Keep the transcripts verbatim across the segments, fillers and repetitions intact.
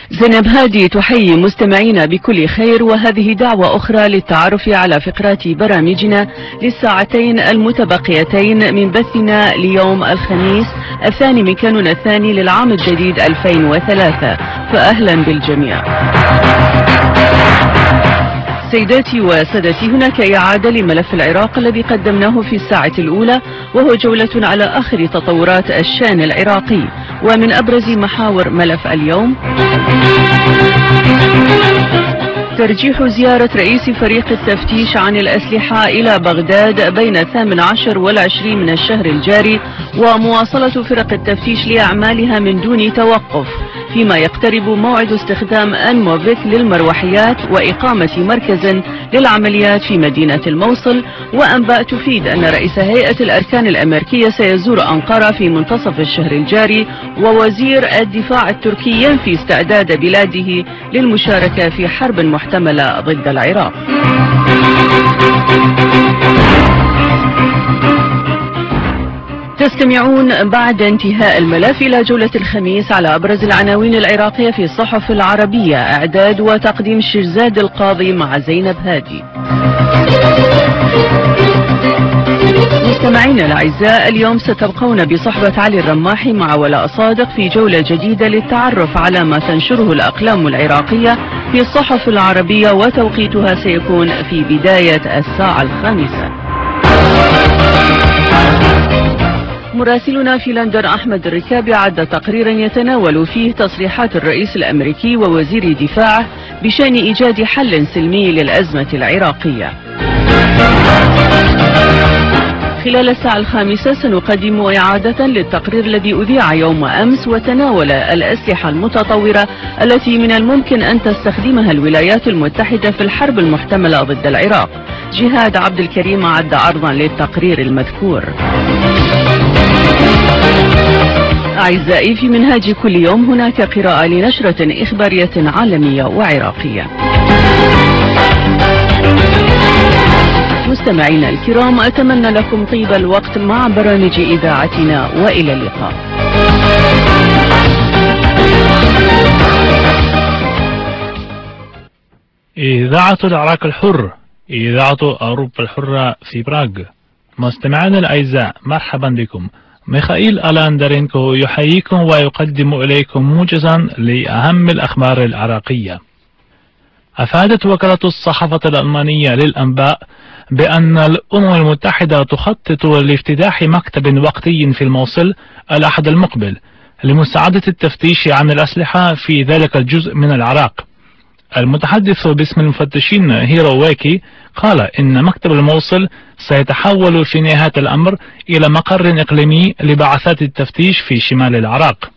زينب هادي تحيي مستمعينا بكل خير، وهذه دعوة أخرى للتعرف على فقرات برامجنا للساعتين المتبقيتين من بثنا ليوم الخميس الثاني من كانون الثاني للعام الجديد ألفين وثلاثة، فأهلا بالجميع. سيداتي وسادتي، هناك إعادة لملف العراق الذي قدمناه في الساعة الأولى، وهو جولة على آخر تطورات الشأن العراقي. ومن أبرز محاور ملف اليوم: ترجيح زيارة رئيس فريق التفتيش عن الأسلحة إلى بغداد بين الثامن عشر والعشرين من الشهر الجاري، ومواصلة فرق التفتيش لأعمالها من دون توقف، فيما يقترب موعد استخدام أنموفيك للمروحيات وإقامة مركز للعمليات في مدينة الموصل. وأنباء تفيد أن رئيس هيئة الأركان الأمريكية سيزور أنقرة في منتصف الشهر الجاري، ووزير الدفاع التركي ينفي استعداد بلاده للمشاركة في حرب محتملة ضد العراق. تستمعون بعد انتهاء الملف إلى جولة الخميس على أبرز العناوين العراقية في الصحف العربية. إعداد وتقديم شيرزاد القاضي مع زينب هادي. مستمعينا الأعزاء، اليوم ستبقون بصحبة علي الرماحي مع ولاء صادق في جولة جديدة للتعرف على ما تنشره الأقلام العراقية في الصحف العربية، وتوقيتها سيكون في بداية الساعة الخامسة. مراسلنا في لندن أحمد الركابي عد تقريرا يتناول فيه تصريحات الرئيس الأمريكي ووزير دفاعه بشأن إيجاد حل سلمي للأزمة العراقية. خلال الساعة الخامسة سنقدم إعادة للتقرير الذي أذيع يوم أمس، وتناول الأسلحة المتطورة التي من الممكن أن تستخدمها الولايات المتحدة في الحرب المحتملة ضد العراق. جهاد عبد الكريم عد عرضا للتقرير المذكور. أعزائي، في منهاج كل يوم هناك قراءة لنشرة إخبارية عالمية وعراقية. مستمعينا الكرام، أتمنى لكم طيب الوقت مع برامج إذاعتنا، وإلى اللقاء. إذاعة العراق الحر، إذاعة أوروبا الحرة في براغ. مستمعينا الأعزاء، مرحبا بكم. ميخائيل ألاندرينكو يحييكم ويقدم إليكم موجزا لأهم الأخبار العراقية. أفادت وكالة الصحافة الألمانية للأنباء بأن الأمم المتحدة تخطط لافتتاح مكتب وقتي في الموصل الأحد المقبل لمساعدة التفتيش عن الأسلحة في ذلك الجزء من العراق. المتحدث باسم المفتشين هيرو ويكي قال إن مكتب الموصل سيتحول في نهاية الأمر إلى مقر إقليمي لبعثات التفتيش في شمال العراق.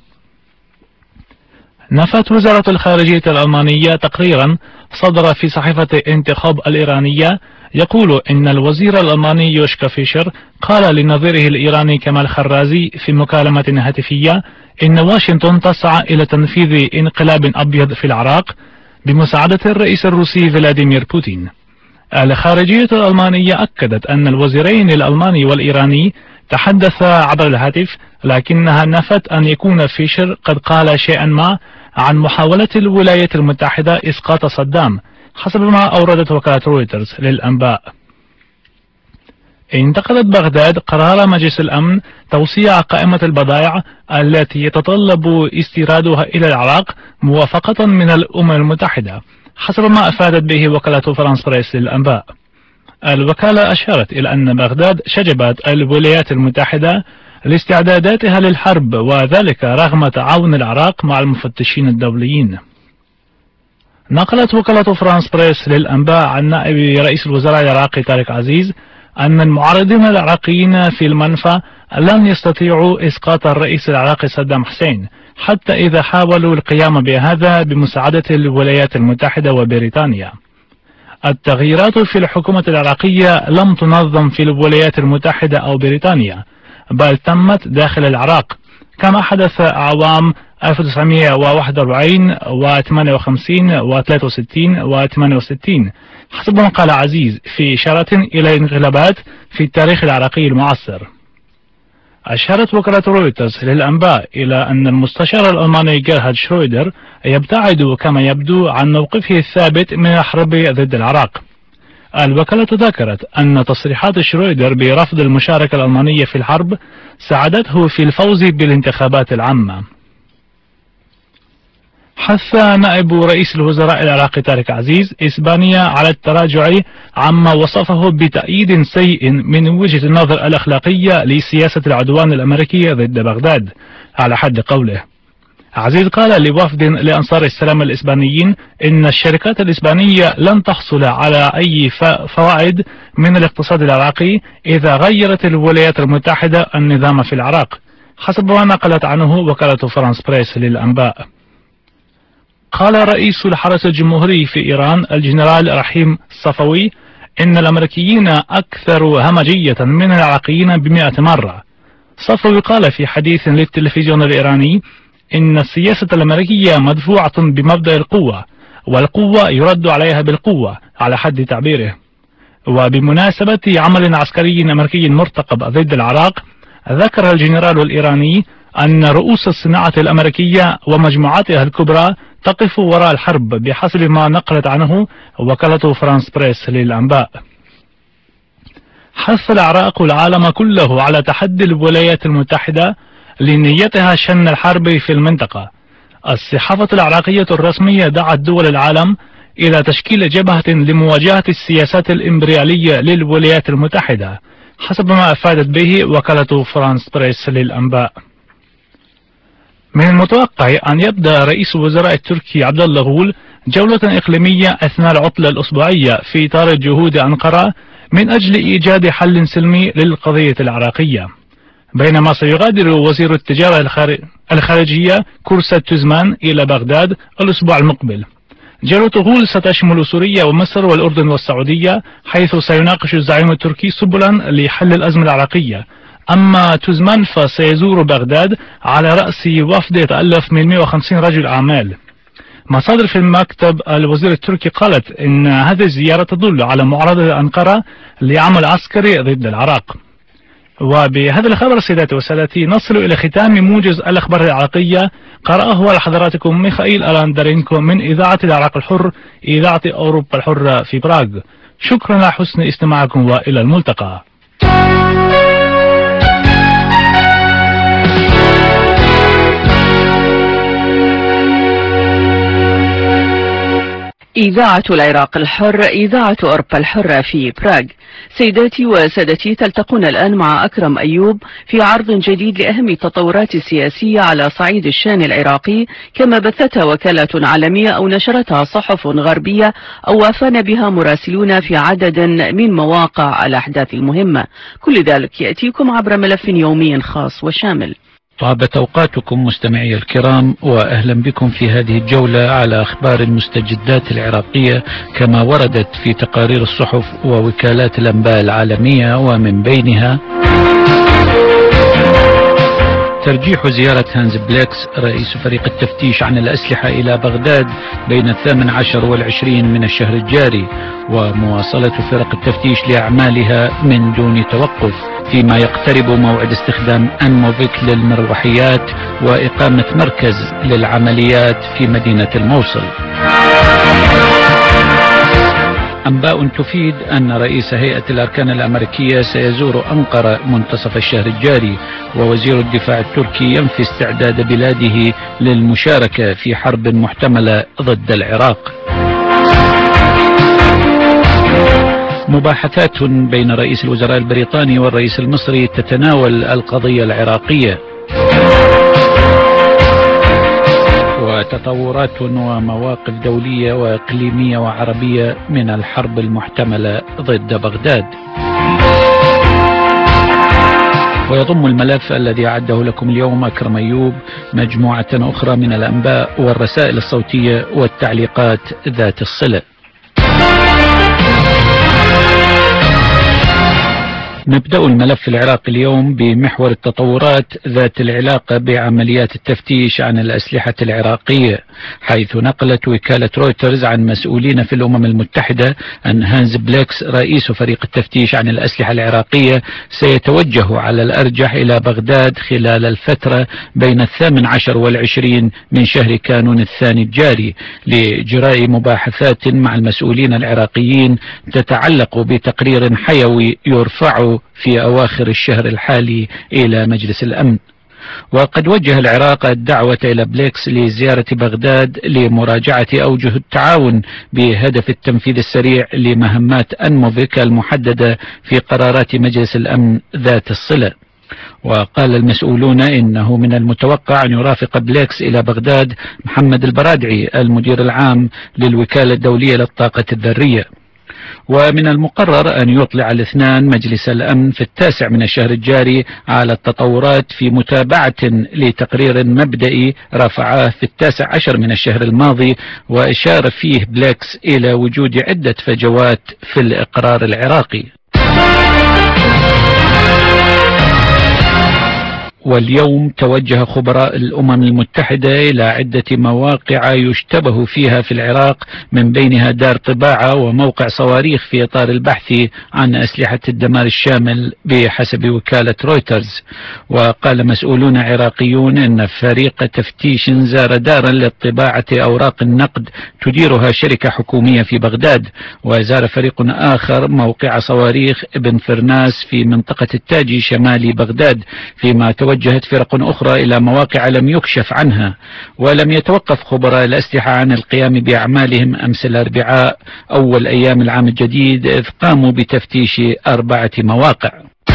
نفت وزارة الخارجية الألمانية تقريرا صدر في صحيفة انتخاب الإيرانية يقول إن الوزير الألماني يوشكا فيشر قال لنظيره الإيراني كمال خرازي في مكالمة هاتفية إن واشنطن تسعى إلى تنفيذ انقلاب أبيض في العراق بمساعدة الرئيس الروسي فلاديمير بوتين. الخارجية الألمانية أكدت أن الوزيرين الألماني والإيراني تحدثا عبر الهاتف، لكنها نفت أن يكون فيشر قد قال شيئا ما عن محاولة الولايات المتحدة إسقاط صدام، حسب ما أوردت وكالة رويترز للأنباء. انتقدت بغداد قرار مجلس الأمن توسيع قائمة البضائع التي يتطلب استيرادها إلى العراق موافقة من الأمم المتحدة، حسب ما أفادت به وكالة فرانس بريس للأنباء. الوكالة أشارت إلى أن بغداد شجبت الولايات المتحدة لاستعداداتها للحرب، وذلك رغم تعاون العراق مع المفتشين الدوليين. نقلت وكالة فرانس بريس للأنباء عن نائب رئيس الوزراء العراقي طارق عزيز أن المعارضين العراقيين في المنفى لن يستطيعوا إسقاط الرئيس العراقي صدام حسين حتى إذا حاولوا القيام بهذا بمساعدة الولايات المتحدة وبريطانيا. التغييرات في الحكومة العراقية لم تنظم في الولايات المتحدة أو بريطانيا، بل تمت داخل العراق، كما حدث أعوام ألف وتسعمئة وواحد وأربعين وثمانية وخمسين وثلاثة وستين وثمانية وستين، حسب ما قال عزيز في إشارة إلى انقلابات في التاريخ العراقي المعاصر. أشارت وكالة رويترز للأنباء إلى أن المستشار الألماني جيرهارد شرويدر يبتعد كما يبدو عن موقفه الثابت من الحرب ضد العراق. الوكالة ذكرت أن تصريحات شرويدر برفض المشاركة الألمانية في الحرب ساعدته في الفوز بالانتخابات العامة. حث نائب رئيس الوزراء العراقي طارق عزيز إسبانيا على التراجع عما وصفه بتأييد سيء من وجهة النظر الأخلاقية لسياسة العدوان الأمريكية ضد بغداد على حد قوله. عزيز قال لوفد لأنصار السلام الإسبانيين إن الشركات الإسبانية لن تحصل على أي فوائد من الاقتصاد العراقي إذا غيرت الولايات المتحدة النظام في العراق، حسب ما نقلت عنه وكالة فرانس بريس للأنباء. قال رئيس الحرس الجمهوري في إيران الجنرال رحيم الصفوي إن الأمريكيين أكثر همجية من العراقيين بمئة مرة. صفوي قال في حديث للتلفزيون الإيراني إن السياسة الأمريكية مدفوعة بمبدأ القوة، والقوة يرد عليها بالقوة على حد تعبيره. وبمناسبة عمل عسكري أمريكي مرتقب ضد العراق، ذكر الجنرال الإيراني أن رؤوس الصناعة الأمريكية ومجموعاتها الكبرى تقف وراء الحرب بحسب ما نقلت عنه وكالة فرانس بريس للأنباء. حث العراق العالم كله على تحدي الولايات المتحدة لنيتها شن الحرب في المنطقة. الصحافة العراقية الرسمية دعت دول العالم إلى تشكيل جبهة لمواجهة السياسات الإمبريالية للولايات المتحدة، حسب ما أفادت به وكالة فرانس بريس للأنباء. من المتوقع أن يبدأ رئيس الوزراء التركي عبد الله غول جولة إقليمية أثناء العطلة الأسبوعية في إطار جهود أنقرة من أجل إيجاد حل سلمي للقضية العراقية، بينما سيغادر وزير التجارة الخارجية كورسات توزمان إلى بغداد الأسبوع المقبل. جولة غول ستشمل سوريا ومصر والأردن والسعودية، حيث سيناقش الزعيم التركي سبلا لحل الأزمة العراقية. أما توزمان فسيزور بغداد على رأس وفد يتألف من مئة وخمسين رجل أعمال. مصادر في المكتب الوزير التركي قالت إن هذه الزيارة تدل على معارضة أنقرة لعمل عسكري ضد العراق. وبهذا الخبر سيداتي وسادتي نصل إلى ختام موجز الأخبار العراقية، قرأه على حضراتكم ميخائيل ألاندرينكو من إذاعة العراق الحر، إذاعة أوروبا الحرة في براغ. شكرا لحسن استماعكم وإلى الملتقى. إذاعة العراق الحر، إذاعة أوروبا الحرة في براغ. سيداتي وسادتي، تلتقون الآن مع أكرم أيوب في عرض جديد لأهم التطورات السياسية على صعيد الشأن العراقي، كما بثتها وكالة عالمية أو نشرتها صحف غربية أو وافانا بها مراسلون في عدد من مواقع الأحداث المهمة. كل ذلك يأتيكم عبر ملف يومي خاص وشامل. طابت أوقاتكم مستمعي الكرام، وأهلا بكم في هذه الجولة على أخبار المستجدات العراقية كما وردت في تقارير الصحف ووكالات الأنباء العالمية، ومن بينها ترجيح زيارة هانز بليكس رئيس فريق التفتيش عن الأسلحة إلى بغداد بين الثامن عشر والعشرين من الشهر الجاري، ومواصلة فرق التفتيش لأعمالها من دون توقف، فيما يقترب موعد استخدام أنموفيك للمروحيات وإقامة مركز للعمليات في مدينة الموصل. أنباء تفيد أن رئيس هيئة الأركان الأمريكية سيزور أنقرة منتصف الشهر الجاري، ووزير الدفاع التركي ينفي استعداد بلاده للمشاركة في حرب محتملة ضد العراق. مباحثات بين رئيس الوزراء البريطاني والرئيس المصري تتناول القضية العراقية، وتطورات ومواقف دولية وإقليمية وعربية من الحرب المحتملة ضد بغداد. ويضم الملف الذي أعده لكم اليوم أكرم أيوب مجموعة أخرى من الأنباء والرسائل الصوتية والتعليقات ذات الصلة. نبدأ الملف العراقي اليوم بمحور التطورات ذات العلاقة بعمليات التفتيش عن الأسلحة العراقية، حيث نقلت وكالة رويترز عن مسؤولين في الأمم المتحدة أن هانز بليكس رئيس فريق التفتيش عن الأسلحة العراقية سيتوجه على الأرجح إلى بغداد خلال الفترة بين الثامن عشر والعشرين من شهر كانون الثاني الجاري لإجراء مباحثات مع المسؤولين العراقيين تتعلق بتقرير حيوي يرفع في أواخر الشهر الحالي إلى مجلس الأمن. وقد وجه العراق الدعوة إلى بليكس لزيارة بغداد لمراجعة أوجه التعاون بهدف التنفيذ السريع لمهمات أنموفيك المحددة في قرارات مجلس الأمن ذات الصلة. وقال المسؤولون إنه من المتوقع أن يرافق بليكس إلى بغداد محمد البرادعي المدير العام للوكالة الدولية للطاقة الذرية. ومن المقرر أن يطلع الاثنان مجلس الأمن في التاسع من الشهر الجاري على التطورات في متابعة لتقرير مبدئي رفعاه في التاسع عشر من الشهر الماضي، وأشار فيه بليكس إلى وجود عدة فجوات في الإقرار العراقي. واليوم توجه خبراء الأمم المتحدة إلى عدة مواقع يشتبه فيها في العراق، من بينها دار طباعة وموقع صواريخ في إطار البحث عن أسلحة الدمار الشامل بحسب وكالة رويترز. وقال مسؤولون عراقيون إن فريق تفتيش زار دارا لطباعة أوراق النقد تديرها شركة حكومية في بغداد، وزار فريق آخر موقع صواريخ ابن فرناس في منطقة التاجي شمال بغداد، فيما توجهت فرق أخرى إلى مواقع لم يكشف عنها. ولم يتوقف خبراء الأسلحة عن القيام بأعمالهم أمس الأربعاء أول أيام العام الجديد، إذ قاموا بتفتيش أربعة مواقع.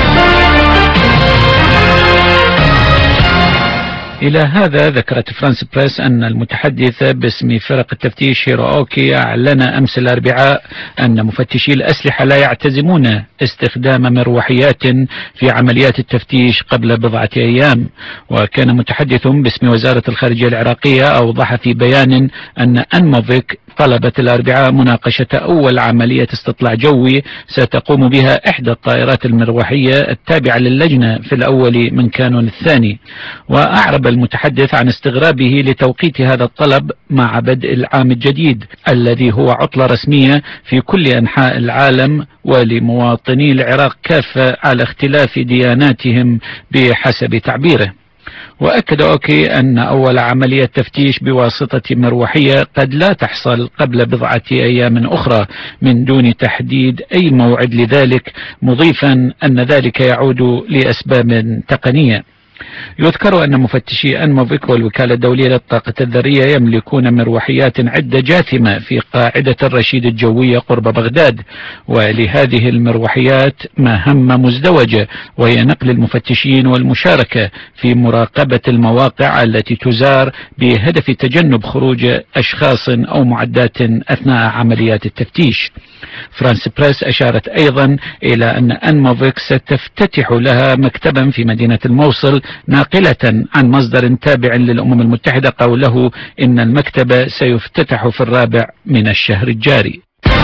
إلى هذا ذكرت فرانس بريس أن المتحدث باسم فرق التفتيش هيروأوكي أعلن أمس الأربعاء أن مفتشي الأسلحة لا يعتزمون استخدام مروحيات في عمليات التفتيش قبل بضعة أيام. وكان متحدث باسم وزارة الخارجية العراقية أوضح في بيان أن أنموفيك طلبت الأربعاء مناقشة أول عملية استطلاع جوي ستقوم بها إحدى الطائرات المروحية التابعة للجنة في الأول من كانون الثاني. وأعرب المتحدث عن استغرابه لتوقيت هذا الطلب مع بدء العام الجديد الذي هو عطلة رسمية في كل أنحاء العالم ولمواطني العراق كافة على اختلاف دياناتهم بحسب تعبيره. وأكد أوكي أن أول عملية تفتيش بواسطة مروحية قد لا تحصل قبل بضعة أيام أخرى من دون تحديد أي موعد لذلك، مضيفا أن ذلك يعود لأسباب تقنية. يذكر أن مفتشي أنموفيك والوكالة الدولية للطاقة الذرية يملكون مروحيات عدة جاثمة في قاعدة الرشيد الجوية قرب بغداد، ولهذه المروحيات مهمة مزدوجة، وهي نقل المفتشين والمشاركة في مراقبة المواقع التي تزار بهدف تجنب خروج أشخاص أو معدات أثناء عمليات التفتيش. فرانس بريس أشارت أيضا إلى أن أنموفيك ستفتتح لها مكتبا في مدينة الموصل، ناقلة عن مصدر تابع للأمم المتحدة قوله إن المكتب سيفتتح في الرابع من الشهر الجاري.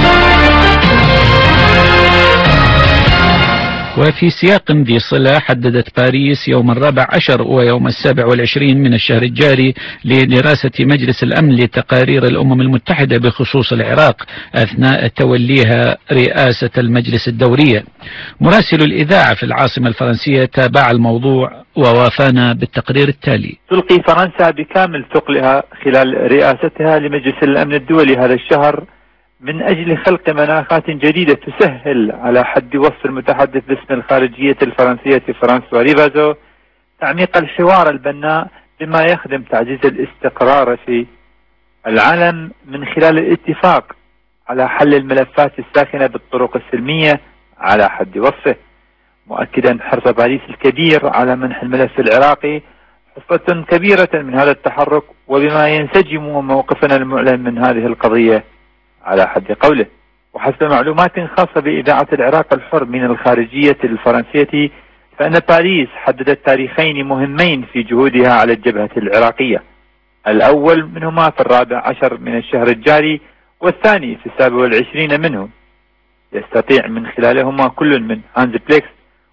وفي سياق ذي صلة حددت باريس يوم الرابع عشر ويوم السابع والعشرين من الشهر الجاري لدراسة مجلس الأمن لتقارير الأمم المتحدة بخصوص العراق أثناء توليها رئاسة المجلس الدورية. مراسل الإذاعة في العاصمة الفرنسية تابع الموضوع ووافانا بالتقرير التالي. تلقي فرنسا بكامل ثقلها خلال رئاستها لمجلس الأمن الدولي هذا الشهر من أجل خلق مناخات جديدة تسهل على حد وصف المتحدث باسم الخارجية الفرنسية فرانسوا ريفازو تعميق الحوار البناء بما يخدم تعزيز الاستقرار في العالم من خلال الاتفاق على حل الملفات الساخنة بالطرق السلمية على حد وصفه، مؤكدا حرص باريس الكبير على منح الملف العراقي حصة كبيرة من هذا التحرك، وبما ينسجم موقفنا المعلن من هذه القضية على حد قوله. وحسب معلومات خاصة بإذاعة العراق الحر من الخارجية الفرنسية، فإن باريس حددت تاريخين مهمين في جهودها على الجبهة العراقية، الأول منهما في الرابع عشر من الشهر الجاري، والثاني في السابع والعشرين منه، يستطيع من خلالهما كل من هانز بليكس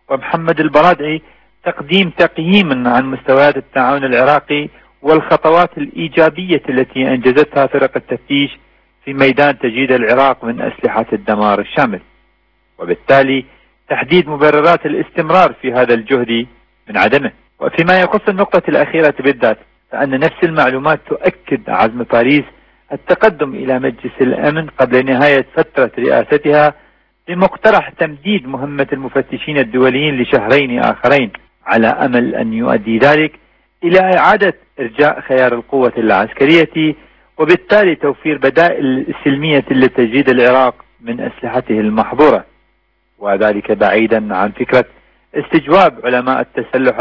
ومحمد البرادعي تقديم تقييم عن مستويات التعاون العراقي والخطوات الإيجابية التي أنجزتها فرق التفتيش في ميدان تجهيز العراق من أسلحة الدمار الشامل، وبالتالي تحديد مبررات الاستمرار في هذا الجهد من عدمه. وفيما يخص النقطة الأخيرة بالذات، فأن نفس المعلومات تؤكد عزم باريس التقدم إلى مجلس الأمن قبل نهاية فترة رئاستها بمقترح تمديد مهمة المفتشين الدوليين لشهرين آخرين، على أمل أن يؤدي ذلك إلى إعادة إرجاء خيار القوة العسكرية، وبالتالي توفير بدائل سلمية لتجهيز العراق من أسلحته المحظورة، وذلك بعيدا عن فكرة استجواب علماء التسلح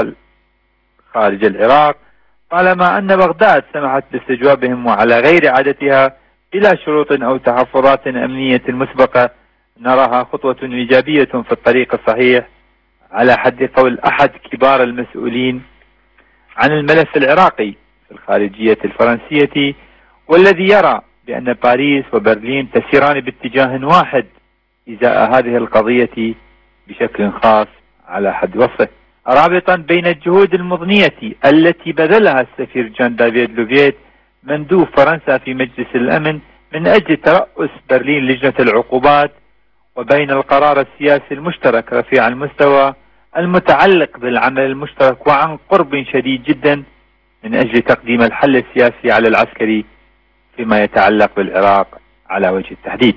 خارج العراق، طالما أن بغداد سمحت باستجوابهم وعلى غير عادتها بلا شروط أو تحفظات أمنية مسبقة، نراها خطوة إيجابية في الطريق الصحيح على حد قول أحد كبار المسؤولين عن الملف العراقي في الخارجية الفرنسية، والذي يرى بأن باريس وبرلين تسيران باتجاه واحد إزاء هذه القضية بشكل خاص على حد وصفه، رابطا بين الجهود المضنية التي بذلها السفير جان دافيد لوفيت مندوب فرنسا في مجلس الأمن من أجل ترأس برلين لجنة العقوبات، وبين القرار السياسي المشترك رفيع المستوى المتعلق بالعمل المشترك وعن قرب شديد جدا من أجل تقديم الحل السياسي على العسكري فيما يتعلق بالعراق على وجه التحديد.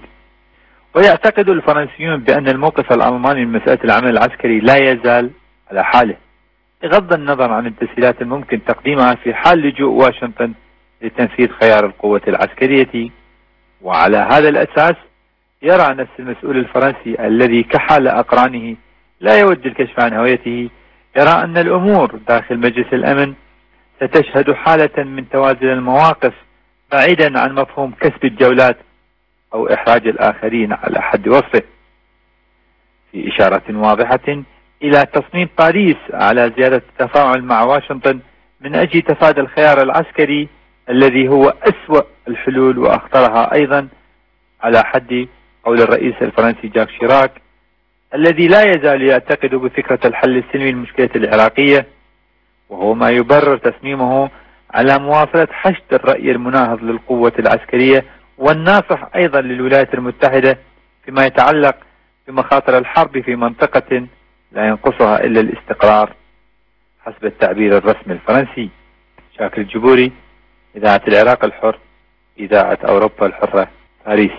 ويعتقد الفرنسيون بأن الموقف الألماني من مسألة العمل العسكري لا يزال على حاله، بغض النظر عن التسهيلات الممكن تقديمها في حال لجوء واشنطن لتنفيذ خيار القوة العسكرية. وعلى هذا الأساس يرى نفس المسؤول الفرنسي الذي كحال أقرانه لا يود الكشف عن هويته، يرى أن الأمور داخل مجلس الأمن ستشهد حالة من توازن المواقف بعيدا عن مفهوم كسب الجولات أو إحراج الآخرين على حد وصفه، في إشارة واضحة إلى تصميم باريس على زيادة التفاعل مع واشنطن من أجل تفادي الخيار العسكري الذي هو أسوأ الحلول وأخطرها أيضا على حد قول الرئيس الفرنسي جاك شيراك، الذي لا يزال يعتقد بفكرة الحل السلمي للمشكلة العراقية، وهو ما يبرر تصميمه على مواصلة حشد الرأي المناهض للقوة العسكرية والناصح أيضا للولايات المتحدة فيما يتعلق بمخاطر الحرب في منطقة لا ينقصها إلا الاستقرار حسب التعبير الرسمي الفرنسي. شاكر الجبوري، إذاعة العراق الحر، إذاعة أوروبا الحرة، باريس.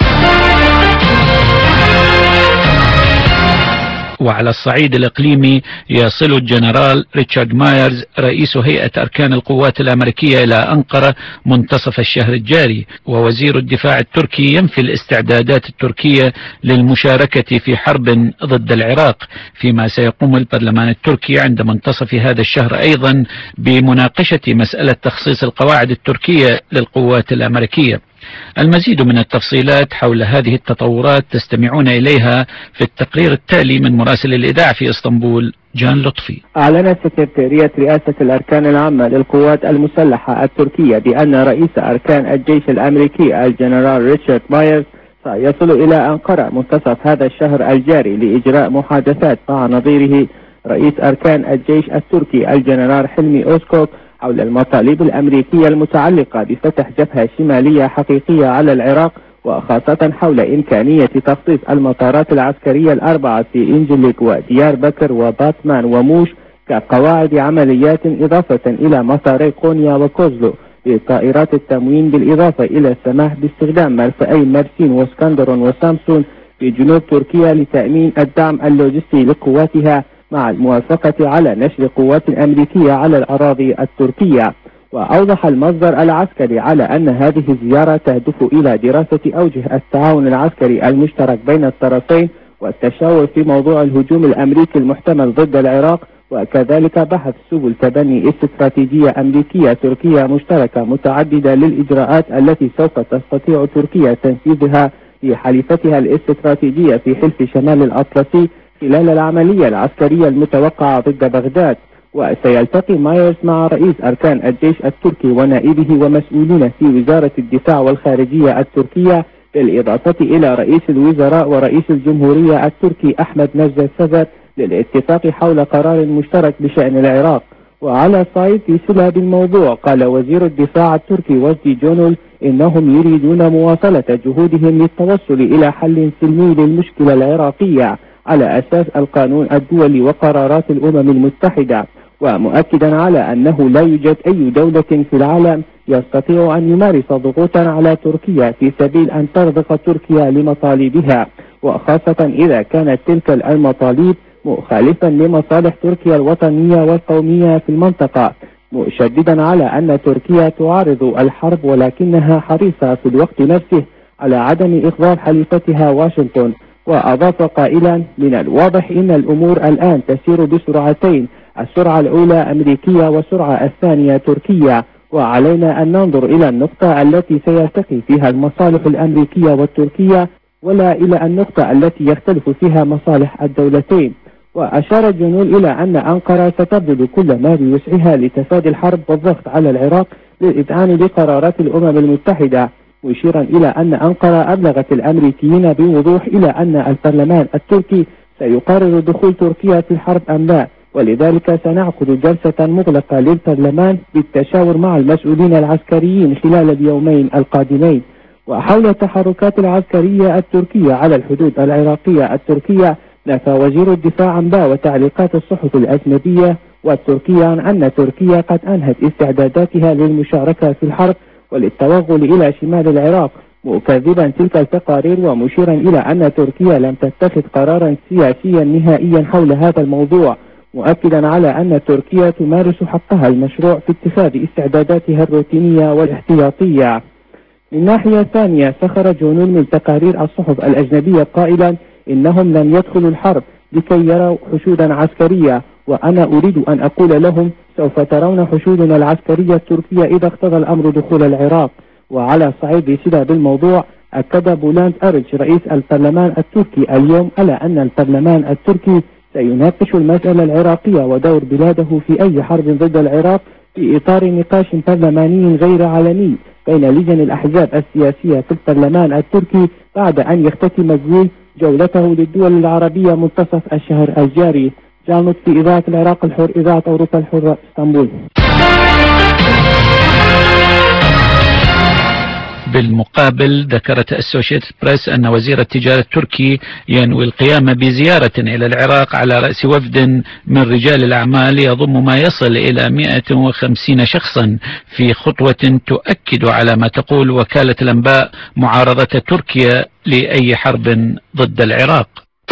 وعلى الصعيد الإقليمي يصل الجنرال ريتشارد مايرز رئيس هيئة أركان القوات الأمريكية إلى أنقرة منتصف الشهر الجاري، ووزير الدفاع التركي ينفي الاستعدادات التركية للمشاركة في حرب ضد العراق، فيما سيقوم البرلمان التركي عند منتصف هذا الشهر أيضا بمناقشة مسألة تخصيص القواعد التركية للقوات الأمريكية. المزيد من التفصيلات حول هذه التطورات تستمعون إليها في التقرير التالي من مراسل الإذاعة في إسطنبول جان لطفي. أعلنت سكرتارية رئاسة الأركان العامة للقوات المسلحة التركية بأن رئيس أركان الجيش الأمريكي الجنرال ريتشارد مايرز سيصل إلى أنقرة منتصف هذا الشهر الجاري لإجراء محادثات مع نظيره رئيس أركان الجيش التركي الجنرال حلمي أوسكوك حول المطالب الأمريكية المتعلقة بفتح جبهة شمالية حقيقية على العراق، وخاصة حول إمكانية تخصيص المطارات العسكرية الأربعة في إنجليك وديار بكر وباتمان وموش كقواعد عمليات، إضافة إلى مطاري قونيا وكوزلو لطائرات التموين، بالإضافة إلى السماح باستخدام مرفأي مرسين واسكندرون وسامسون في جنوب تركيا لتأمين الدعم اللوجستي لقواتها، مع الموافقة على نشر قوات أمريكية على الأراضي التركية. وأوضح المصدر العسكري على أن هذه الزيارة تهدف إلى دراسة أوجه التعاون العسكري المشترك بين الطرفين والتشاور في موضوع الهجوم الأمريكي المحتمل ضد العراق، وكذلك بحث سبل تبني استراتيجية أمريكية تركية مشتركة متعددة للإجراءات التي سوف تستطيع تركيا تنفيذها في حليفتها الاستراتيجية في حلف شمال الأطلسي خلال العملية العسكرية المتوقعة ضد بغداد. وسيلتقي مايرز مع رئيس أركان الجيش التركي ونائبه ومسؤولين في وزارة الدفاع والخارجية التركية، بالإضافة إلى رئيس الوزراء ورئيس الجمهورية التركي أحمد نجد سفر للاتفاق حول قرار مشترك بشأن العراق. وعلى صعيد في صلة بالموضوع، قال وزير الدفاع التركي وجدي جونول إنهم يريدون مواصلة جهودهم للتوصل إلى حل سلمي للمشكلة العراقية على أساس القانون الدولي وقرارات الأمم المتحدة، ومؤكدا على أنه لا يوجد أي دولة في العالم يستطيع أن يمارس ضغوطا على تركيا في سبيل أن ترضخ تركيا لمطالبها، وخاصة إذا كانت تلك المطالب مخالفا لمصالح تركيا الوطنية والقومية في المنطقة، مشددا على أن تركيا تعارض الحرب ولكنها حريصة في الوقت نفسه على عدم إغضاب حليفتها واشنطن. وأضاف قائلا: من الواضح أن الأمور الآن تسير بسرعتين، السرعة الأولى أمريكية والسرعة الثانية تركية، وعلينا أن ننظر إلى النقطة التي سيلتقي فيها المصالح الأمريكية والتركية ولا إلى النقطة التي يختلف فيها مصالح الدولتين. وأشار جنول إلى أن أنقرة ستبذل كل ما بوسعها لتفادي الحرب والضغط على العراق للإذعان لقرارات الأمم المتحدة، مشيرا إلى أن أنقرة أبلغت الأمريكيين بوضوح إلى أن البرلمان التركي سيقرر دخول تركيا في الحرب أم لا، ولذلك سنعقد جلسة مغلقة للبرلمان بالتشاور مع المسؤولين العسكريين خلال اليومين القادمين. وحول التحركات العسكرية التركية على الحدود العراقية التركية، نفى وزير الدفاع عن با وتعليقات الصحف الأجنبية والتركية عن أن تركيا قد أنهت استعداداتها للمشاركة في الحرب وللتوغل إلى شمال العراق، مكذبا تلك التقارير ومشيرا إلى أن تركيا لم تتخذ قرارا سياسيا نهائيا حول هذا الموضوع، مؤكدا على أن تركيا تمارس حقها المشروع في اتخاذ استعداداتها الروتينية والاحتياطية. من ناحية ثانية، سخر جونول من تقارير الصحف الأجنبية قائلا: إنهم لن يدخلوا الحرب لكي يروا حشودا عسكرية، وأنا أريد أن أقول لهم سوف ترون حشودنا العسكرية التركية إذا اقتضى الأمر دخول العراق. وعلى صعيد صلة بالموضوع، أكد بولند أريج رئيس البرلمان التركي اليوم على أن البرلمان التركي سيناقش المسألة العراقية ودور بلاده في أي حرب ضد العراق في إطار نقاش برلماني غير علني بين لجان الأحزاب السياسية في البرلمان التركي بعد أن يختتم الجول جولته للدول العربية منتصف الشهر الجاري. جامد في إذاعة العراق الحر، إذاعة أوروبا الحرة، اسطنبول. بالمقابل، ذكرت أسوشيتد بريس أن وزير التجارة التركي ينوي القيام بزيارة إلى العراق على رأس وفد من رجال الأعمال يضم ما يصل إلى مئة وخمسين شخصا، في خطوة تؤكد على ما تقول وكالة الأنباء معارضة تركيا لأي حرب ضد العراق.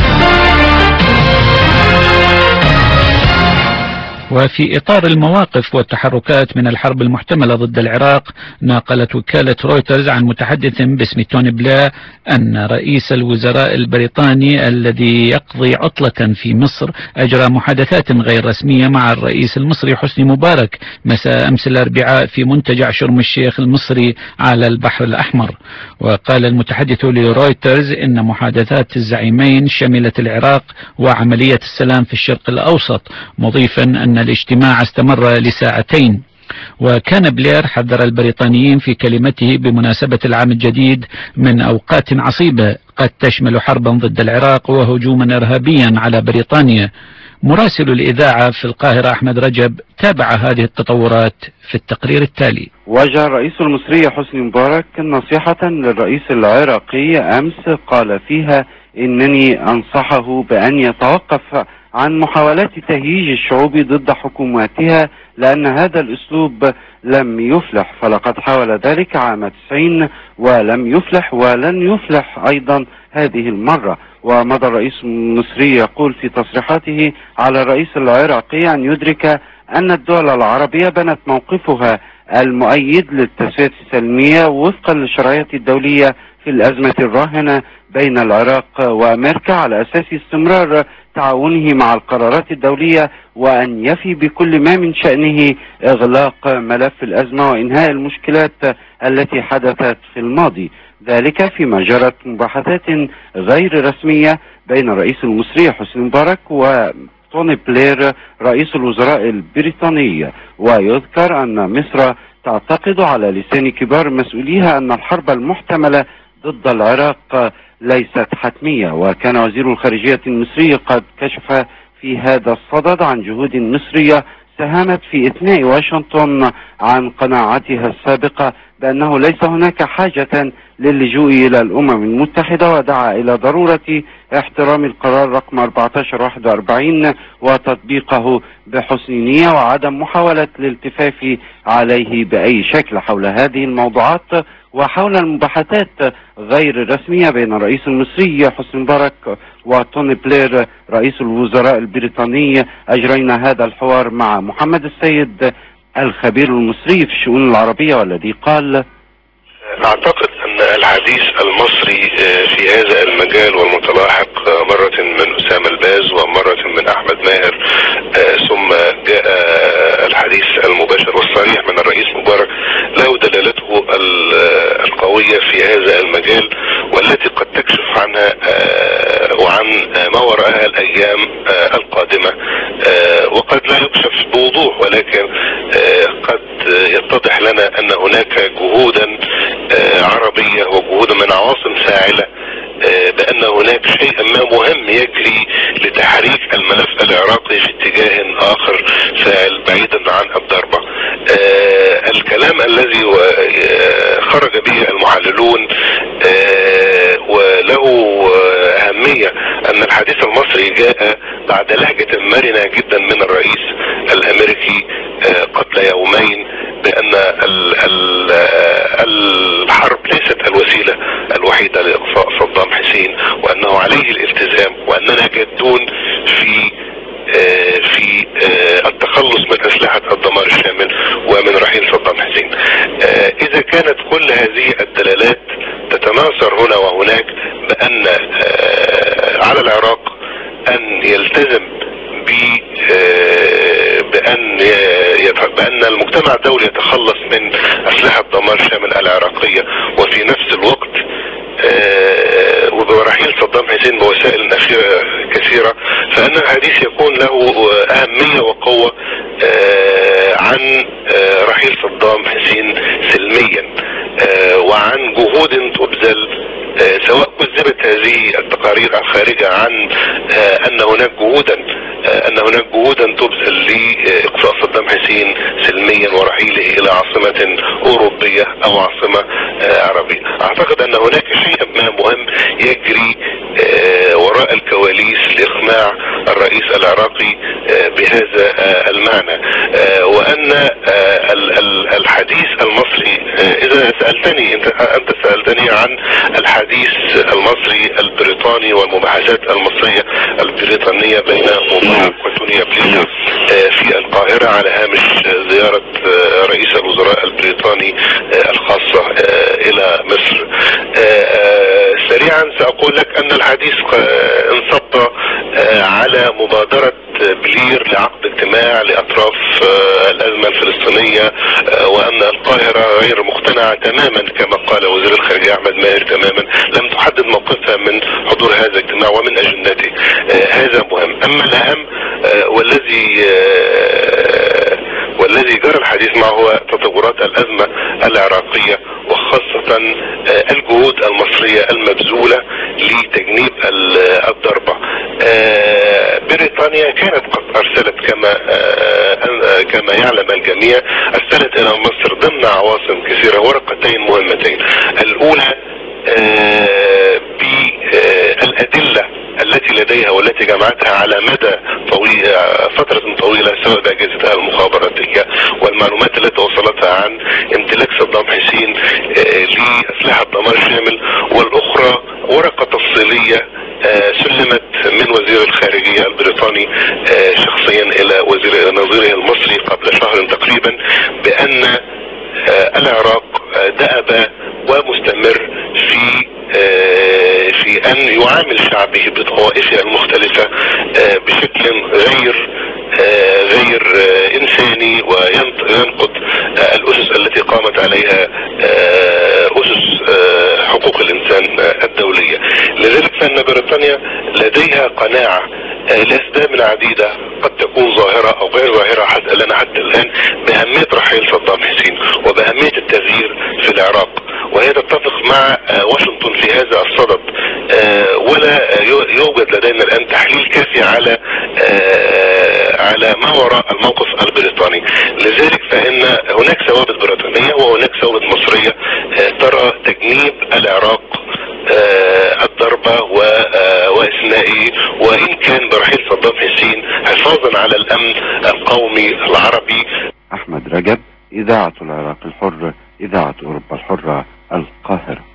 وفي إطار المواقف والتحركات من الحرب المحتملة ضد العراق، ناقلت وكالة رويترز عن متحدث باسم توني بلير أن رئيس الوزراء البريطاني الذي يقضي عطلة في مصر أجرى محادثات غير رسمية مع الرئيس المصري حسني مبارك مساء أمس الأربعاء في منتجع شرم الشيخ المصري على البحر الأحمر. وقال المتحدث لرويترز إن محادثات الزعيمين شملت العراق وعملية السلام في الشرق الأوسط، مضيفا أن الاجتماع استمر لساعتين. وكان بلير حذر البريطانيين في كلمته بمناسبة العام الجديد من أوقات عصيبة قد تشمل حربا ضد العراق وهجوما إرهابيا على بريطانيا. مراسل الإذاعة في القاهرة أحمد رجب تابع هذه التطورات في التقرير التالي. وجه الرئيس المصري حسني مبارك نصيحة للرئيس العراقي أمس قال فيها إنني أنصحه بأن يتوقف عن محاولات تهييج الشعوب ضد حكوماتها، لأن هذا الأسلوب لم يفلح، فلقد حاول ذلك عام تسعين ولم يفلح ولن يفلح أيضا هذه المرة. ومضى الرئيس المصري يقول في تصريحاته على الرئيس العراقي أن يدرك أن الدول العربية بنت موقفها المؤيد للتسوية السلمية وفقا للشرعية الدولية في الأزمة الراهنة بين العراق وأمريكا على أساس استمرار تعاونه مع القرارات الدولية، وأن يفي بكل ما من شأنه إغلاق ملف الأزمة وإنهاء المشكلات التي حدثت في الماضي، ذلك فيما جرت مباحثات غير رسمية بين الرئيس المصري حسني مبارك وتوني بلير رئيس الوزراء البريطاني. ويذكر أن مصر تعتقد على لسان كبار مسؤوليها أن الحرب المحتملة ضد العراق ليست حتمية. وكان وزير الخارجية المصري قد كشف في هذا الصدد عن جهود مصرية ساهمت في إثناء واشنطن عن قناعتها السابقة بأنه ليس هناك حاجة للجوء إلى الأمم المتحدة، ودعا إلى ضرورة احترام القرار رقم أربعة عشر واحد وأربعين وتطبيقه بحسن نية وعدم محاولة الالتفاف عليه بأي شكل. حول هذه الموضوعات وحول المباحثات غير الرسمية بين الرئيس المصري حسني مبارك وتوني بلير رئيس الوزراء البريطاني أجرينا هذا الحوار مع محمد السيد الخبير المصري في الشؤون العربية، والذي قال: أعتقد أن الحديث المصري في هذا المجال والمتلاحق مرة من أسامة الباز ومرة من أحمد ماهر ثم جاء الحديث المباشر والصريح من الرئيس مبارك له دلالته القوية في هذا المجال، والتي قد تكشف عنها وعن ما وراءها الأيام القادمة، وقد لا يكشف بوضوح، ولكن قد يتضح لنا أن هناك جهودا عربية وجهود من عواصم فاعلة بأن هناك شيء ما مهم يجري لتحريك الملف العراقي في اتجاه آخر فاعل بعيدا عن الضربة. الكلام الذي خرج به المحللون وله أهمية أن الحديث المصري جاء بعد لهجة مرنة جدا من الرئيس الأمريكي قبل يومين بأن الحرب ليست الوسيلة الوحيدة لإقصاء صدام حسين، وأنه عليه الالتزام، وأننا جادون في في التخلص من أسلحة الدمار الشامل ومن رحيل صدام حسين. إذا كانت كل هذه الدلالات تتناثر هنا وهناك بأن على العراق أن يلتزم بأن بأن المجتمع الدولي يتخلص من أسلحة دمار شامل العراقية، وفي نفس الوقت وبرحيل صدام حسين بوسائل أخيرة كثيرة، فإن الحديث يكون له أهمية وقوة عن رحيل صدام حسين سلميا، وعن جهود تبذل سواء كذبت هذه التقارير الخارجة عن أن هناك جهودا أن هناك جهودا تبذل لإقصاء صدام حسين سلميا ورحيله إلى عاصمة أوروبية أو عاصمة عربية. أعتقد أن هناك شيء ما مهم يجري وراء الكواليس لإقناع الرئيس العراقي بهذا المعنى، وأن الحديث المصري، إذا سألتني أنت سألتني عن الحديث المصري البريطاني والمباحثات المصرية البريطانية بين مبارك وتوني بلير في القاهرة على هامش زيارة رئيس الوزراء البريطاني الخاصة إلى مصر. سريعا سأقول لك أن الحديث انصب على مبادرة بلير لعقد اجتماع لأطراف الأزمة الفلسطينية، وأن القاهرة غير مقتنعة تماما كما قال وزير الخارجية أحمد ماهر تماما، لم تحدد موقفها من حضور هذا الاجتماع ومن أجندته. هذا مهم. أما الأهم والذي والذي جرى الحديث معه هو تطورات الأزمة العراقية، وخاصة الجهود المصرية المبذولة لتجنيب الضربة. بريطانيا كانت قد أرسلت كما كما يعلم الجميع، أرسلت إلى مصر ضمن عواصم كثيرة ورقتين مهمتين. الأولى بالأدلة التي لديها والتي جمعتها على مدى طويل فترة طويلة، سواء بأجهزتها المخابراتية والمعلومات التي وصلتها عن امتلاك صدام حسين لأسلحة دمار شامل، والأخرى ورقة تفصيلية سلمت من وزير الخارجية البريطاني شخصيا إلى وزير نظيره المصري قبل شهر تقريبا، بأن العراق دأب ومستمر في في أن يعامل شعبه بطوائفه المختلفة بشكل غير غير إنساني، وينقض الأسس التي قامت عليها أسس حقوق الإنسان الدولية. لذلك فإن بريطانيا لديها قناعة لأسباب عديدة قد تكون ظاهرة أو غير ظاهرة لنا حتى الآن بأهمية رحيل صدام حسين وبأهمية التغيير في العراق، وهي تتفق مع واشنطن في هذا الصدد. ولا يوجد لدينا الآن تحليل كافي على على ما وراء الموقف البريطاني. لذلك فإن هناك ثوابت بريطانية وهناك ثوابت مصرية ترى تجنيب العراق الضربة وإثنائه، وإن كان برحيل صدام حسين حفاظا على الأمن القومي العربي. أحمد رجب، إذاعة العراق الحر، إذاعة أوروبا الحرة، القاهرة.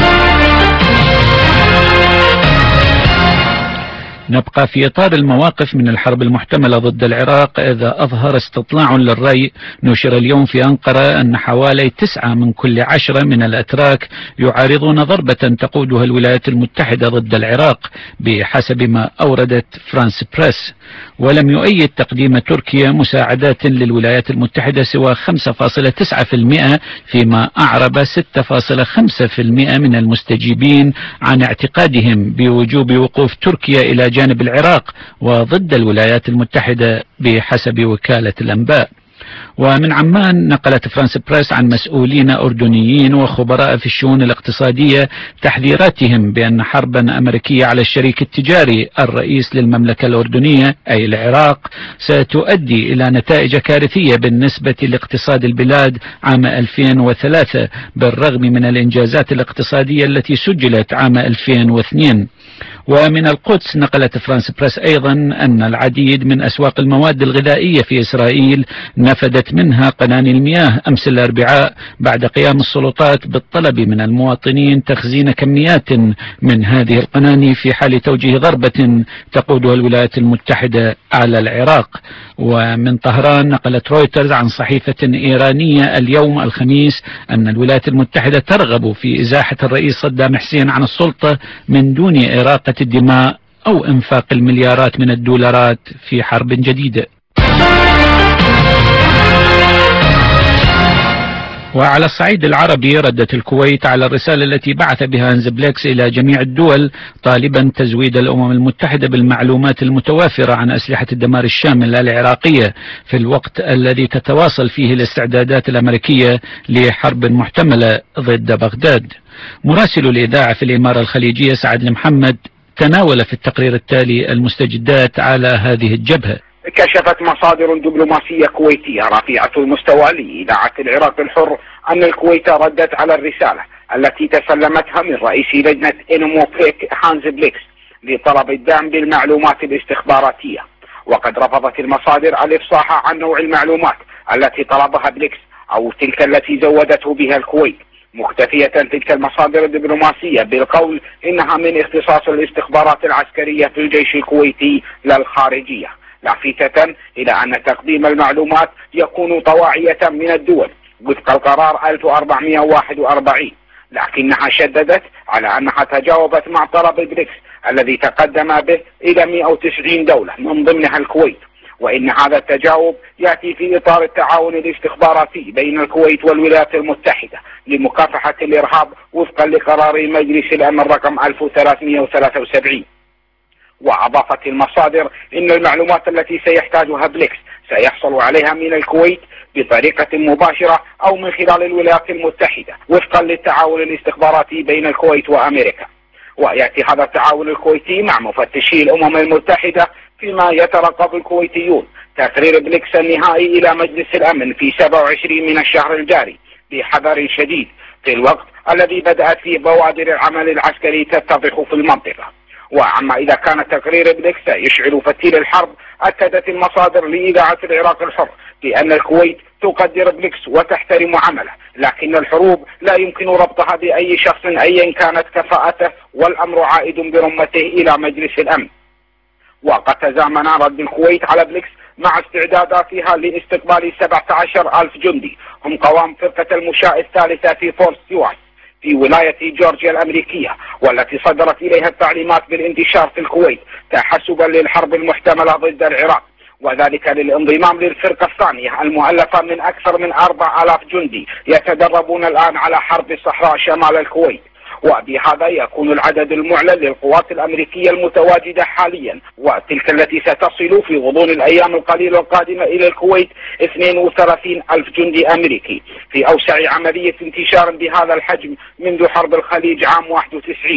نبقى في إطار المواقف من الحرب المحتملة ضد العراق، إذا أظهر استطلاع للرأي نشر اليوم في أنقرة أن حوالي تسعة من كل عشرة من الأتراك يعارضون ضربة تقودها الولايات المتحدة ضد العراق بحسب ما أوردت فرانس بريس، ولم يؤيد تقديم تركيا مساعدات للولايات المتحدة سوى خمسة فاصلة تسعة بالمئة، فيما أعرب ستة فاصلة خمسة بالمئة من المستجيبين عن اعتقادهم بوجوب وقوف تركيا إلى جانب العراق وضد الولايات المتحدة بحسب وكالة الأنباء. ومن عمان نقلت فرانس بريس عن مسؤولين أردنيين وخبراء في الشؤون الاقتصادية تحذيراتهم بأن حربا أمريكية على الشريك التجاري الرئيس للمملكة الأردنية أي العراق ستؤدي إلى نتائج كارثية بالنسبة لاقتصاد البلاد عام ألفين وثلاثة، بالرغم من الإنجازات الاقتصادية التي سجلت عام ألفين واثنين. ومن القدس نقلت فرانس بريس أيضا أن العديد من أسواق المواد الغذائية في إسرائيل نفدت منها قناني المياه أمس الأربعاء بعد قيام السلطات بالطلب من المواطنين تخزين كميات من هذه القناني في حال توجيه ضربة تقودها الولايات المتحدة على العراق. ومن طهران نقلت رويترز عن صحيفة إيرانية اليوم الخميس أن الولايات المتحدة ترغب في إزاحة الرئيس صدام حسين عن السلطة من دون إراقة الدماء أو إنفاق المليارات من الدولارات في حرب جديدة. وعلى الصعيد العربي ردت الكويت على الرسالة التي بعث بها هانز بليكس إلى جميع الدول طالبا تزويد الأمم المتحدة بالمعلومات المتوافرة عن أسلحة الدمار الشامل العراقية في الوقت الذي تتواصل فيه الاستعدادات الأمريكية لحرب محتملة ضد بغداد. مراسل الإذاعة في الإمارة الخليجية سعد المحمد تناول في التقرير التالي المستجدات على هذه الجبهة. كشفت مصادر دبلوماسية كويتية رفيعة المستوى لإذاعة العراق الحر أن الكويت ردت على الرسالة التي تسلمتها من رئيس لجنة إنموبيك هانز بليكس لطلب الدعم بالمعلومات الاستخباراتية، وقد رفضت المصادر الإفصاح عن نوع المعلومات التي طلبها بليكس أو تلك التي زودته بها الكويت، مختفية تلك المصادر الدبلوماسية بالقول إنها من اختصاص الاستخبارات العسكرية في الجيش الكويتي للخارجية، لافتة إلى أن تقديم المعلومات يكون طواعية من الدول وفق القرار ألف وأربعمئة وواحد وأربعين، لكنها شددت على أنها تجاوبت مع طلب بريكس الذي تقدم به إلى مئة وتسعين دولة من ضمنها الكويت، وإن هذا التجاوب يأتي في إطار التعاون الاستخباراتي بين الكويت والولايات المتحدة لمكافحة الإرهاب وفقا لقرار مجلس الأمن رقم ألف وثلاثمئة وثلاثة وسبعين. وأضافت المصادر إن المعلومات التي سيحتاجها بليكس سيحصل عليها من الكويت بطريقة مباشرة أو من خلال الولايات المتحدة وفقا للتعاون الاستخباراتي بين الكويت وأمريكا. ويأتي هذا التعاون الكويتي مع مفتشي الأمم المتحدة فيما يترقب الكويتيون تقرير بليكس النهائي إلى مجلس الأمن في سبعة وعشرين من الشهر الجاري بحذر شديد في الوقت الذي بدأت فيه بوادر العمل العسكري تتضح في المنطقة. وأما إذا كان تقرير بليكس يشعل فتيل الحرب، أكدت المصادر لإذاعة العراق الحر بأن الكويت تقدر بليكس وتحترم عمله، لكن الحروب لا يمكن ربطها بأي شخص أيا كانت كفاءته، والأمر عائد برمته إلى مجلس الأمن. وقد تزامن رد الكويت على بليكس مع استعداداتها لاستقبال سبعة عشر ألف جندي هم قوام فرقة المشاة الثالثة في فورت ستيوارت في ولاية جورجيا الأمريكية، والتي صدرت إليها التعليمات بالانتشار في الكويت تحسبا للحرب المحتملة ضد العراق، وذلك للانضمام للفرقة الثانية المؤلفة من أكثر من أربعة آلاف جندي يتدربون الآن على حرب الصحراء شمال الكويت. وبهذا يكون العدد المعلن للقوات الأمريكية المتواجدة حاليا وتلك التي ستصل في غضون الأيام القليلة القادمة إلى الكويت اثنين وثلاثين ألف جندي أمريكي في أوسع عملية انتشار بهذا الحجم منذ حرب الخليج عام واحد وتسعين،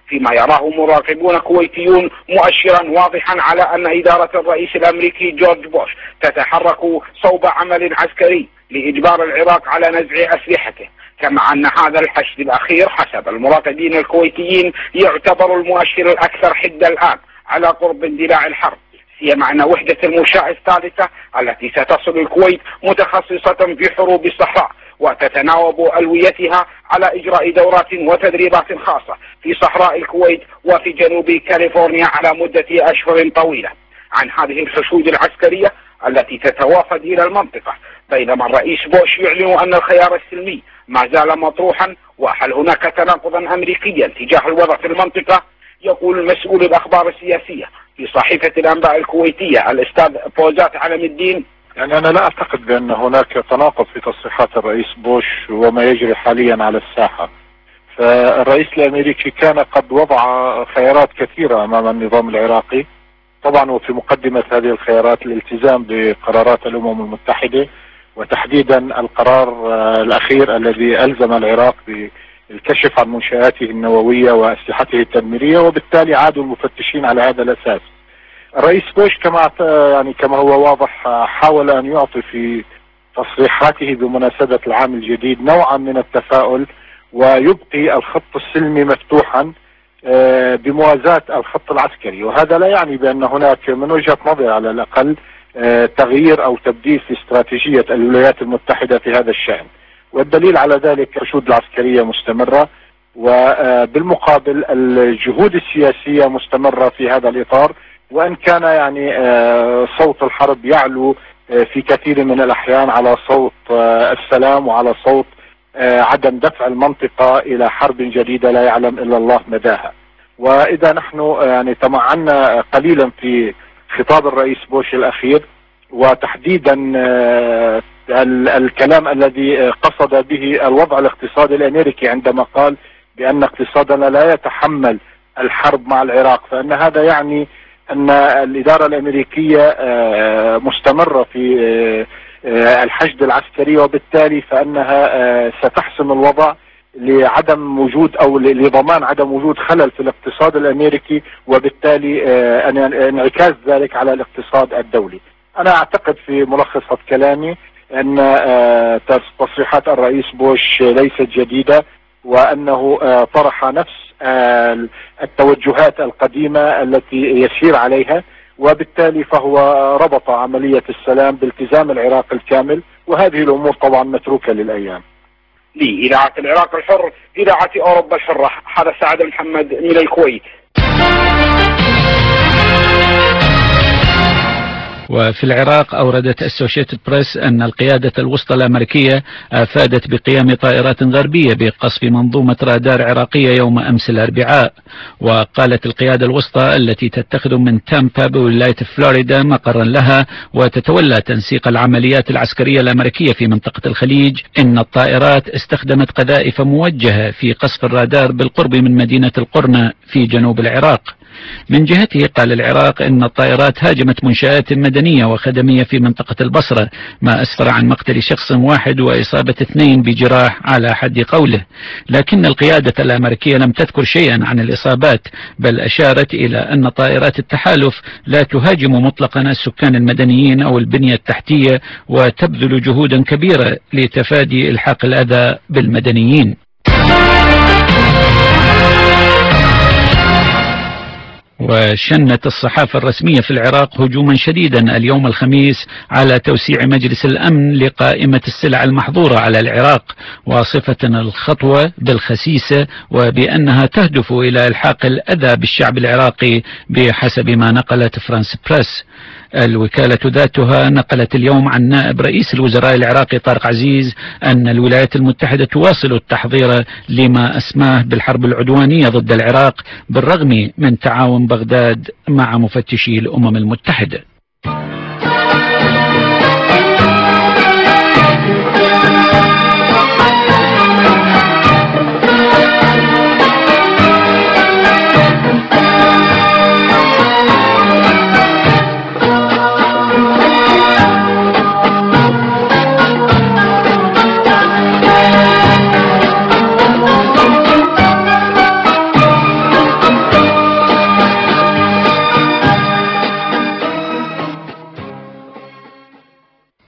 فيما يراه مراقبون كويتيون مؤشرا واضحا على أن إدارة الرئيس الأمريكي جورج بوش تتحرك صوب عمل عسكري لإجبار العراق على نزع أسلحته، كما أن هذا الحشد الأخير حسب المراقبين الكويتيين يعتبر المؤشر الأكثر حدة الآن على قرب اندلاع الحرب، سيما أن وحدة المنشاة الثالثة التي ستصل الكويت متخصصة في حروب الصحراء وتتناوب ألويتها على إجراء دورات وتدريبات خاصة في صحراء الكويت وفي جنوب كاليفورنيا على مدة أشهر طويلة. عن هذه الحشود العسكرية التي تتوافد إلى المنطقة بينما الرئيس بوش يعلن أن الخيار السلمي ما زال مطروحا، وهل هناك تناقضا أمريكيا تجاه الوضع في المنطقة؟ يقول المسؤول الأخبار السياسية في صحيفة الأنباء الكويتية الأستاذ فوزات علم الدين: يعني أنا لا أعتقد بأن هناك تناقض في تصريحات الرئيس بوش وما يجري حاليا على الساحة. فالرئيس الأمريكي كان قد وضع خيارات كثيرة أمام النظام العراقي، طبعا وفي مقدمة هذه الخيارات الالتزام بقرارات الأمم المتحدة، وتحديدا القرار الأخير الذي ألزم العراق بالكشف عن منشآته النووية وأسلحته التدميرية، وبالتالي عادوا المفتشين على هذا الأساس. الرئيس بوش كما يعني كما هو واضح حاول أن يعطي في تصريحاته بمناسبة العام الجديد نوعا من التفاؤل، ويبقي الخط السلمي مفتوحا بموازاة الخط العسكري، وهذا لا يعني بأن هناك من وجهة نظر على الأقل تغيير أو تبديل في استراتيجية الولايات المتحدة في هذا الشأن. والدليل على ذلك الحشود العسكرية مستمرة، وبالمقابل الجهود السياسية مستمرة في هذا الإطار، وإن كان يعني صوت الحرب يعلو في كثير من الأحيان على صوت السلام وعلى صوت عدم دفع المنطقة إلى حرب جديدة لا يعلم إلا الله مداها. وإذا نحن يعني تمعنا قليلا في خطاب الرئيس بوش الأخير، وتحديدا الكلام الذي قصد به الوضع الاقتصادي الأمريكي عندما قال بأن اقتصادنا لا يتحمل الحرب مع العراق، فإن هذا يعني أن الإدارة الأمريكية مستمرة في الحشد العسكري، وبالتالي فإنها ستحسم الوضع لعدم وجود أو لضمان عدم وجود خلل في الاقتصاد الأمريكي، وبالتالي انعكاس ذلك على الاقتصاد الدولي. أنا أعتقد في ملخص كلامي أن تصريحات الرئيس بوش ليست جديدة، وأنه طرح نفس التوجهات القديمة التي يسير عليها، وبالتالي فهو ربط عملية السلام بالتزام العراق الكامل، وهذه الأمور طبعا متروكة للأيام. لإذاعة العراق الحر، إذاعة أوروبا الحرة، هذا سعد محمد من الكويت. وفي العراق أوردت أسوشيتد بريس أن القيادة الوسطى الأمريكية أفادت بقيام طائرات غربية بقصف منظومة رادار عراقية يوم أمس الأربعاء. وقالت القيادة الوسطى التي تتخذ من تامبا بولاية فلوريدا مقرا لها وتتولى تنسيق العمليات العسكرية الأمريكية في منطقة الخليج إن الطائرات استخدمت قذائف موجهة في قصف الرادار بالقرب من مدينة القرنة في جنوب العراق. من جهته قال العراق إن الطائرات هاجمت منشآت مدنية وخدمية في منطقة البصرة، ما أسفر عن مقتل شخص واحد وإصابة اثنين بجراح على حد قوله، لكن القيادة الأمريكية لم تذكر شيئا عن الإصابات، بل أشارت إلى أن طائرات التحالف لا تهاجم مطلقا السكان المدنيين أو البنية التحتية، وتبذل جهودا كبيرة لتفادي إلحاق الأذى بالمدنيين. وشنت الصحافة الرسمية في العراق هجوما شديدا اليوم الخميس على توسيع مجلس الأمن لقائمة السلع المحظورة على العراق، واصفة الخطوة بالخسيسة وبأنها تهدف إلى إلحاق الأذى بالشعب العراقي بحسب ما نقلت فرانس بريس. الوكالة ذاتها نقلت اليوم عن نائب رئيس الوزراء العراقي طارق عزيز أن الولايات المتحدة تواصل التحضير لما أسماه بالحرب العدوانية ضد العراق بالرغم من تعاون بغداد مع مفتشي الأمم المتحدة.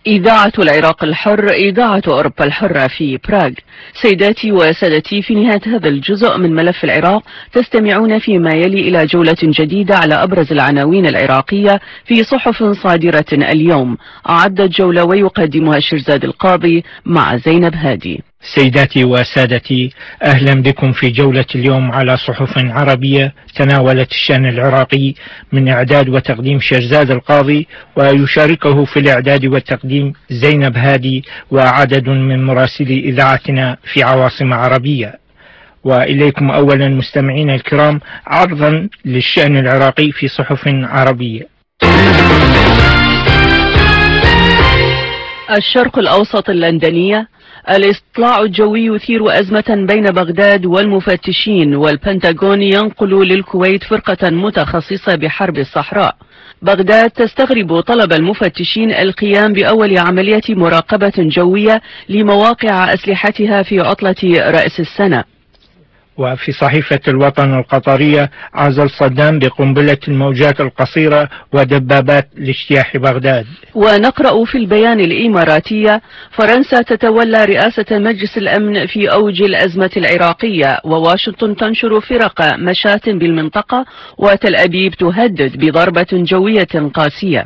إذاعة العراق الحر، إذاعة أوروبا الحرة في براغ. سيداتي وسادتي، في نهاية هذا الجزء من ملف العراق تستمعون فيما يلي إلى جولة جديدة على أبرز العناوين العراقية في صحف صادرة اليوم. أعدت جولة ويقدمها شرزاد القاضي مع زينب هادي. سيداتي وسادتي، أهلا بكم في جولة اليوم على صحف عربية تناولت الشأن العراقي، من إعداد وتقديم شرزاد القاضي، ويشاركه في الإعداد والتقديم زينب هادي وعدد من مراسلي إذاعتنا في عواصم عربية. وإليكم أولا مستمعين الكرام عرضا للشأن العراقي في صحف عربية. الشرق الأوسط اللندنية: الاستطلاع الجوي يثير أزمة بين بغداد والمفتشين، والبنتاغون ينقل للكويت فرقة متخصصة بحرب الصحراء. بغداد تستغرب طلب المفتشين القيام بأول عملية مراقبة جوية لمواقع أسلحتها في عطلة رأس السنة. وفي صحيفة الوطن القطرية: عزل صدام بقنبلة الموجات القصيرة ودبابات لاجتياح بغداد. ونقرأ في البيان الإماراتية: فرنسا تتولى رئاسة مجلس الأمن في أوج الأزمة العراقية، وواشنطن تنشر فرق مشاة بالمنطقة، وتل أبيب تهدد بضربة جوية قاسية.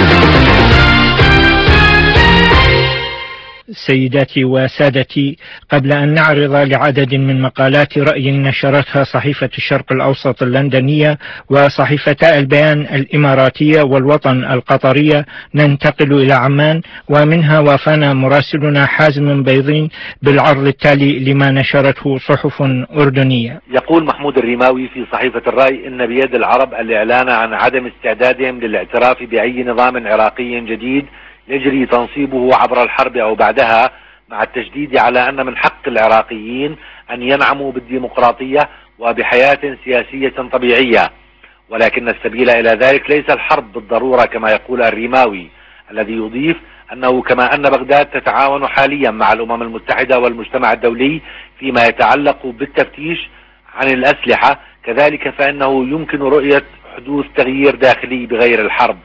سيداتي وسادتي، قبل أن نعرض لعدد من مقالات رأي نشرتها صحيفة الشرق الأوسط اللندنية وصحيفتا البيان الإماراتية والوطن القطرية، ننتقل إلى عمان، ومنها وافانا مراسلنا حازم بيضين بالعرض التالي لما نشرته صحف أردنية. يقول محمود الرماوي في صحيفة الرأي: إن بيد العرب الإعلان عن عدم استعدادهم للاعتراف بأي نظام عراقي جديد يجري تنصيبه عبر الحرب أو بعدها، مع التشديد على أن من حق العراقيين أن ينعموا بالديمقراطية وبحياة سياسية طبيعية، ولكن السبيل إلى ذلك ليس الحرب بالضرورة كما يقول الرماوي، الذي يضيف أنه كما أن بغداد تتعاون حاليا مع الأمم المتحدة والمجتمع الدولي فيما يتعلق بالتفتيش عن الأسلحة، كذلك فإنه يمكن رؤية حدوث تغيير داخلي بغير الحرب.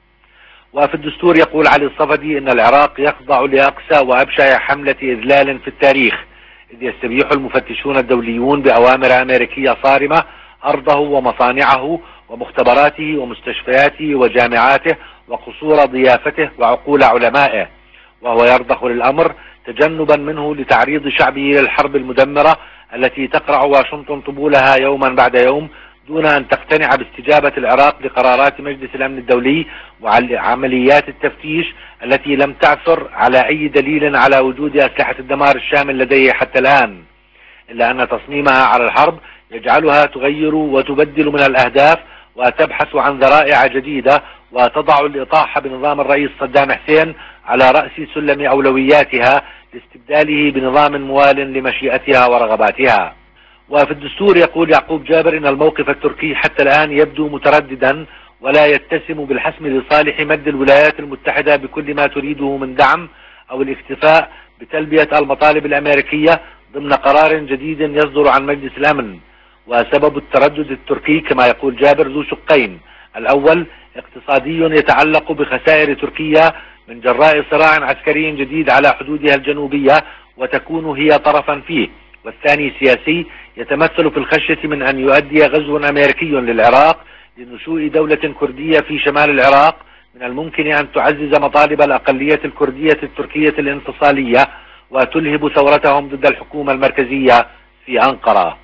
وفي الدستور يقول علي الصفدي: إن العراق يخضع لأقسى وأبشع حملة إذلال في التاريخ، إذ يستبيح المفتشون الدوليون بأوامر أمريكية صارمة أرضه ومصانعه ومختبراته ومستشفياته وجامعاته وقصور ضيافته وعقول علمائه، وهو يرضخ للأمر تجنبا منه لتعريض شعبه للحرب المدمرة التي تقرع واشنطن طبولها يوما بعد يوم، دون أن تقتنع باستجابة العراق لقرارات مجلس الأمن الدولي وعمليات التفتيش التي لم تعثر على أي دليل على وجود أسلحة الدمار الشامل لديه حتى الآن، إلا أن تصميمها على الحرب يجعلها تغير وتبدل من الأهداف وتبحث عن ذرائع جديدة، وتضع الإطاحة بنظام الرئيس صدام حسين على رأس سلم أولوياتها لاستبداله بنظام موال لمشيئتها ورغباتها. وفي الدستور يقول يعقوب جابر: إن الموقف التركي حتى الآن يبدو مترددا ولا يتسم بالحسم لصالح مد الولايات المتحدة بكل ما تريده من دعم أو الاكتفاء بتلبية المطالب الأمريكية ضمن قرار جديد يصدر عن مجلس الأمن. وسبب التردد التركي كما يقول جابر ذو شقين: الأول اقتصادي يتعلق بخسائر تركيا من جراء صراع عسكري جديد على حدودها الجنوبية وتكون هي طرفا فيه، والثاني سياسي يتمثل في الخشية من أن يؤدي غزو أمريكي للعراق لنشوء دولة كردية في شمال العراق من الممكن أن تعزز مطالب الأقلية الكردية التركية الانفصالية وتلهب ثورتهم ضد الحكومة المركزية في أنقرة.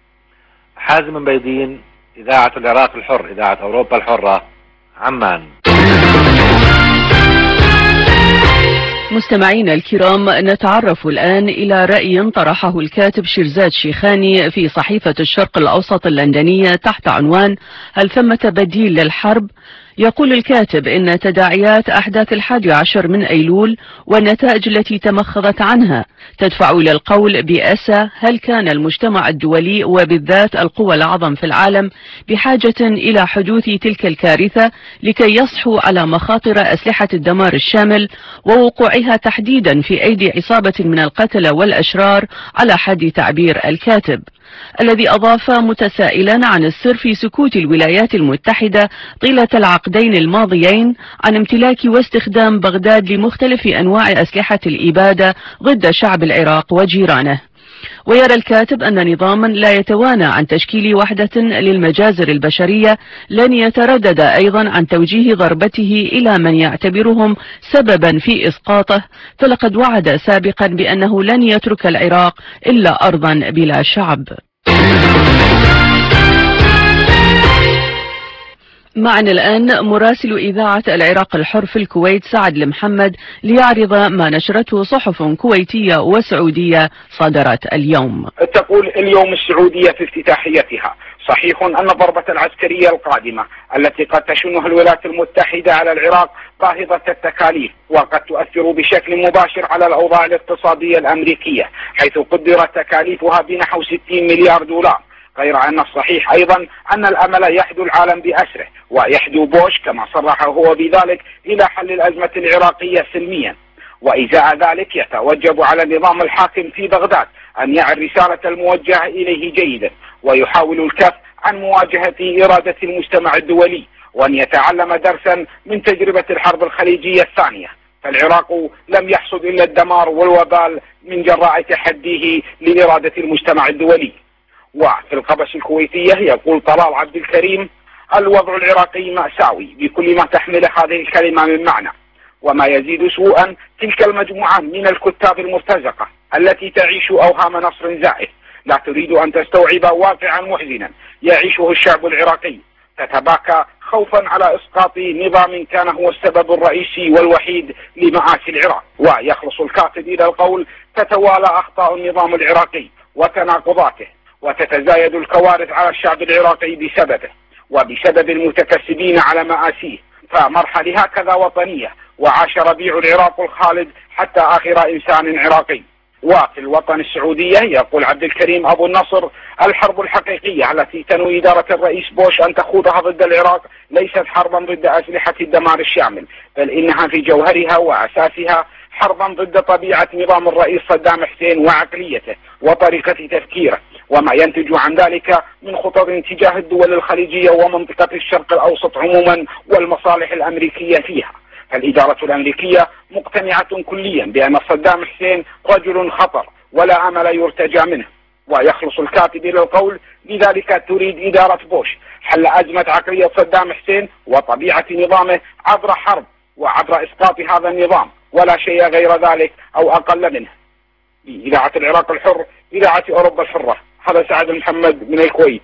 حازم بيضين، إذاعة العراق الحر، إذاعة أوروبا الحرة، عمان. مستمعينا الكرام، نتعرف الآن إلى رأي طرحه الكاتب شرزاد شيخاني في صحيفة الشرق الأوسط اللندنية تحت عنوان: هل ثمة بديل للحرب؟ يقول الكاتب إن تداعيات أحداث الحادي عشر من أيلول والنتائج التي تمخضت عنها تدفع إلى القول بأسى هل كان المجتمع الدولي وبالذات القوى الأعظم في العالم بحاجة إلى حدوث تلك الكارثة لكي يصحوا على مخاطر أسلحة الدمار الشامل ووقوعها تحديدا في أيدي عصابة من القتلة والأشرار على حد تعبير الكاتب. الذي أضاف متسائلا عن السر في سكوت الولايات المتحدة طيلة العقدين الماضيين عن امتلاك واستخدام بغداد لمختلف أنواع أسلحة الإبادة ضد شعب العراق وجيرانه. ويرى الكاتب أن نظاما لا يتوانى عن تشكيل وحدة للمجازر البشرية لن يتردد أيضا عن توجيه ضربته إلى من يعتبرهم سببا في إسقاطه، فلقد وعد سابقا بأنه لن يترك العراق إلا أرضا بلا شعب. معنا الآن مراسل إذاعة العراق الحر في الكويت سعد المحمد ليعرض ما نشرته صحف كويتية وسعودية صدرت اليوم. تقول اليوم السعودية في افتتاحيتها: صحيح أن الضربة العسكرية القادمة التي قد تشنها الولايات المتحدة على العراق باهظة التكاليف، وقد تؤثر بشكل مباشر على الأوضاع الاقتصادية الأمريكية، حيث قدرت تكاليفها بنحو ستين مليار دولار. غير أن الصحيح أيضا أن الأمل يحدو العالم بأسره، ويحدو بوش كما صرح هو بذلك إلى حل الأزمة العراقية سلميا. وإزاء ذلك يتوجب على النظام الحاكم في بغداد أن يعي الرسالة الموجهة إليه جيدا، ويحاول الكف عن مواجهة إرادة المجتمع الدولي، وأن يتعلم درسا من تجربة الحرب الخليجية الثانية. فالعراق لم يحصد إلا الدمار والوبال من جراء تحديه لإرادة المجتمع الدولي. وفي القبس الكويتية يقول طلال عبد الكريم: الوضع العراقي مأساوي بكل ما تحمل هذه الكلمة من معنى. وما يزيد سوءا تلك المجموعة من الكتاب المرتزقة التي تعيش أوهام نصر زائف، لا تريد أن تستوعب واقعا محزنا يعيشه الشعب العراقي، تتباكى خوفا على إسقاط نظام كان هو السبب الرئيسي والوحيد لمآسي العراق. ويخلص الكاتب إلى القول: تتوالى أخطاء النظام العراقي وتناقضاته، وتتزايد الكوارث على الشعب العراقي بسببه وبسبب المتكسبين على مآسيه، فمرحلة هكذا وطنية، وعاش ربيع العراق الخالد حتى آخر إنسان عراقي. وفي الوطن السعودية يقول عبد الكريم أبو النصر: الحرب الحقيقية التي تنوي إدارة الرئيس بوش أن تخوضها ضد العراق ليست حربا ضد أسلحة الدمار الشامل، بل إنها في جوهرها وأساسها حربا ضد طبيعة نظام الرئيس صدام حسين وعقليته وطريقة تفكيره، وما ينتج عن ذلك من خطط تجاه الدول الخليجية ومنطقة الشرق الأوسط عموما والمصالح الأمريكية فيها. فالإدارة الأمريكية مقتنعة كليا بأن صدام حسين رجل خطر ولا أمل يرتجى منه. ويخلص الكاتب إلى القول: لذلك تريد إدارة بوش حل أزمة عقلية صدام حسين وطبيعة نظامه عبر حرب وعبر إسقاط هذا النظام، ولا شيء غير ذلك أو أقل منه. إذاعة العراق الحر، إذاعة أوروبا الحرة. هذا سعد محمد من الكويت.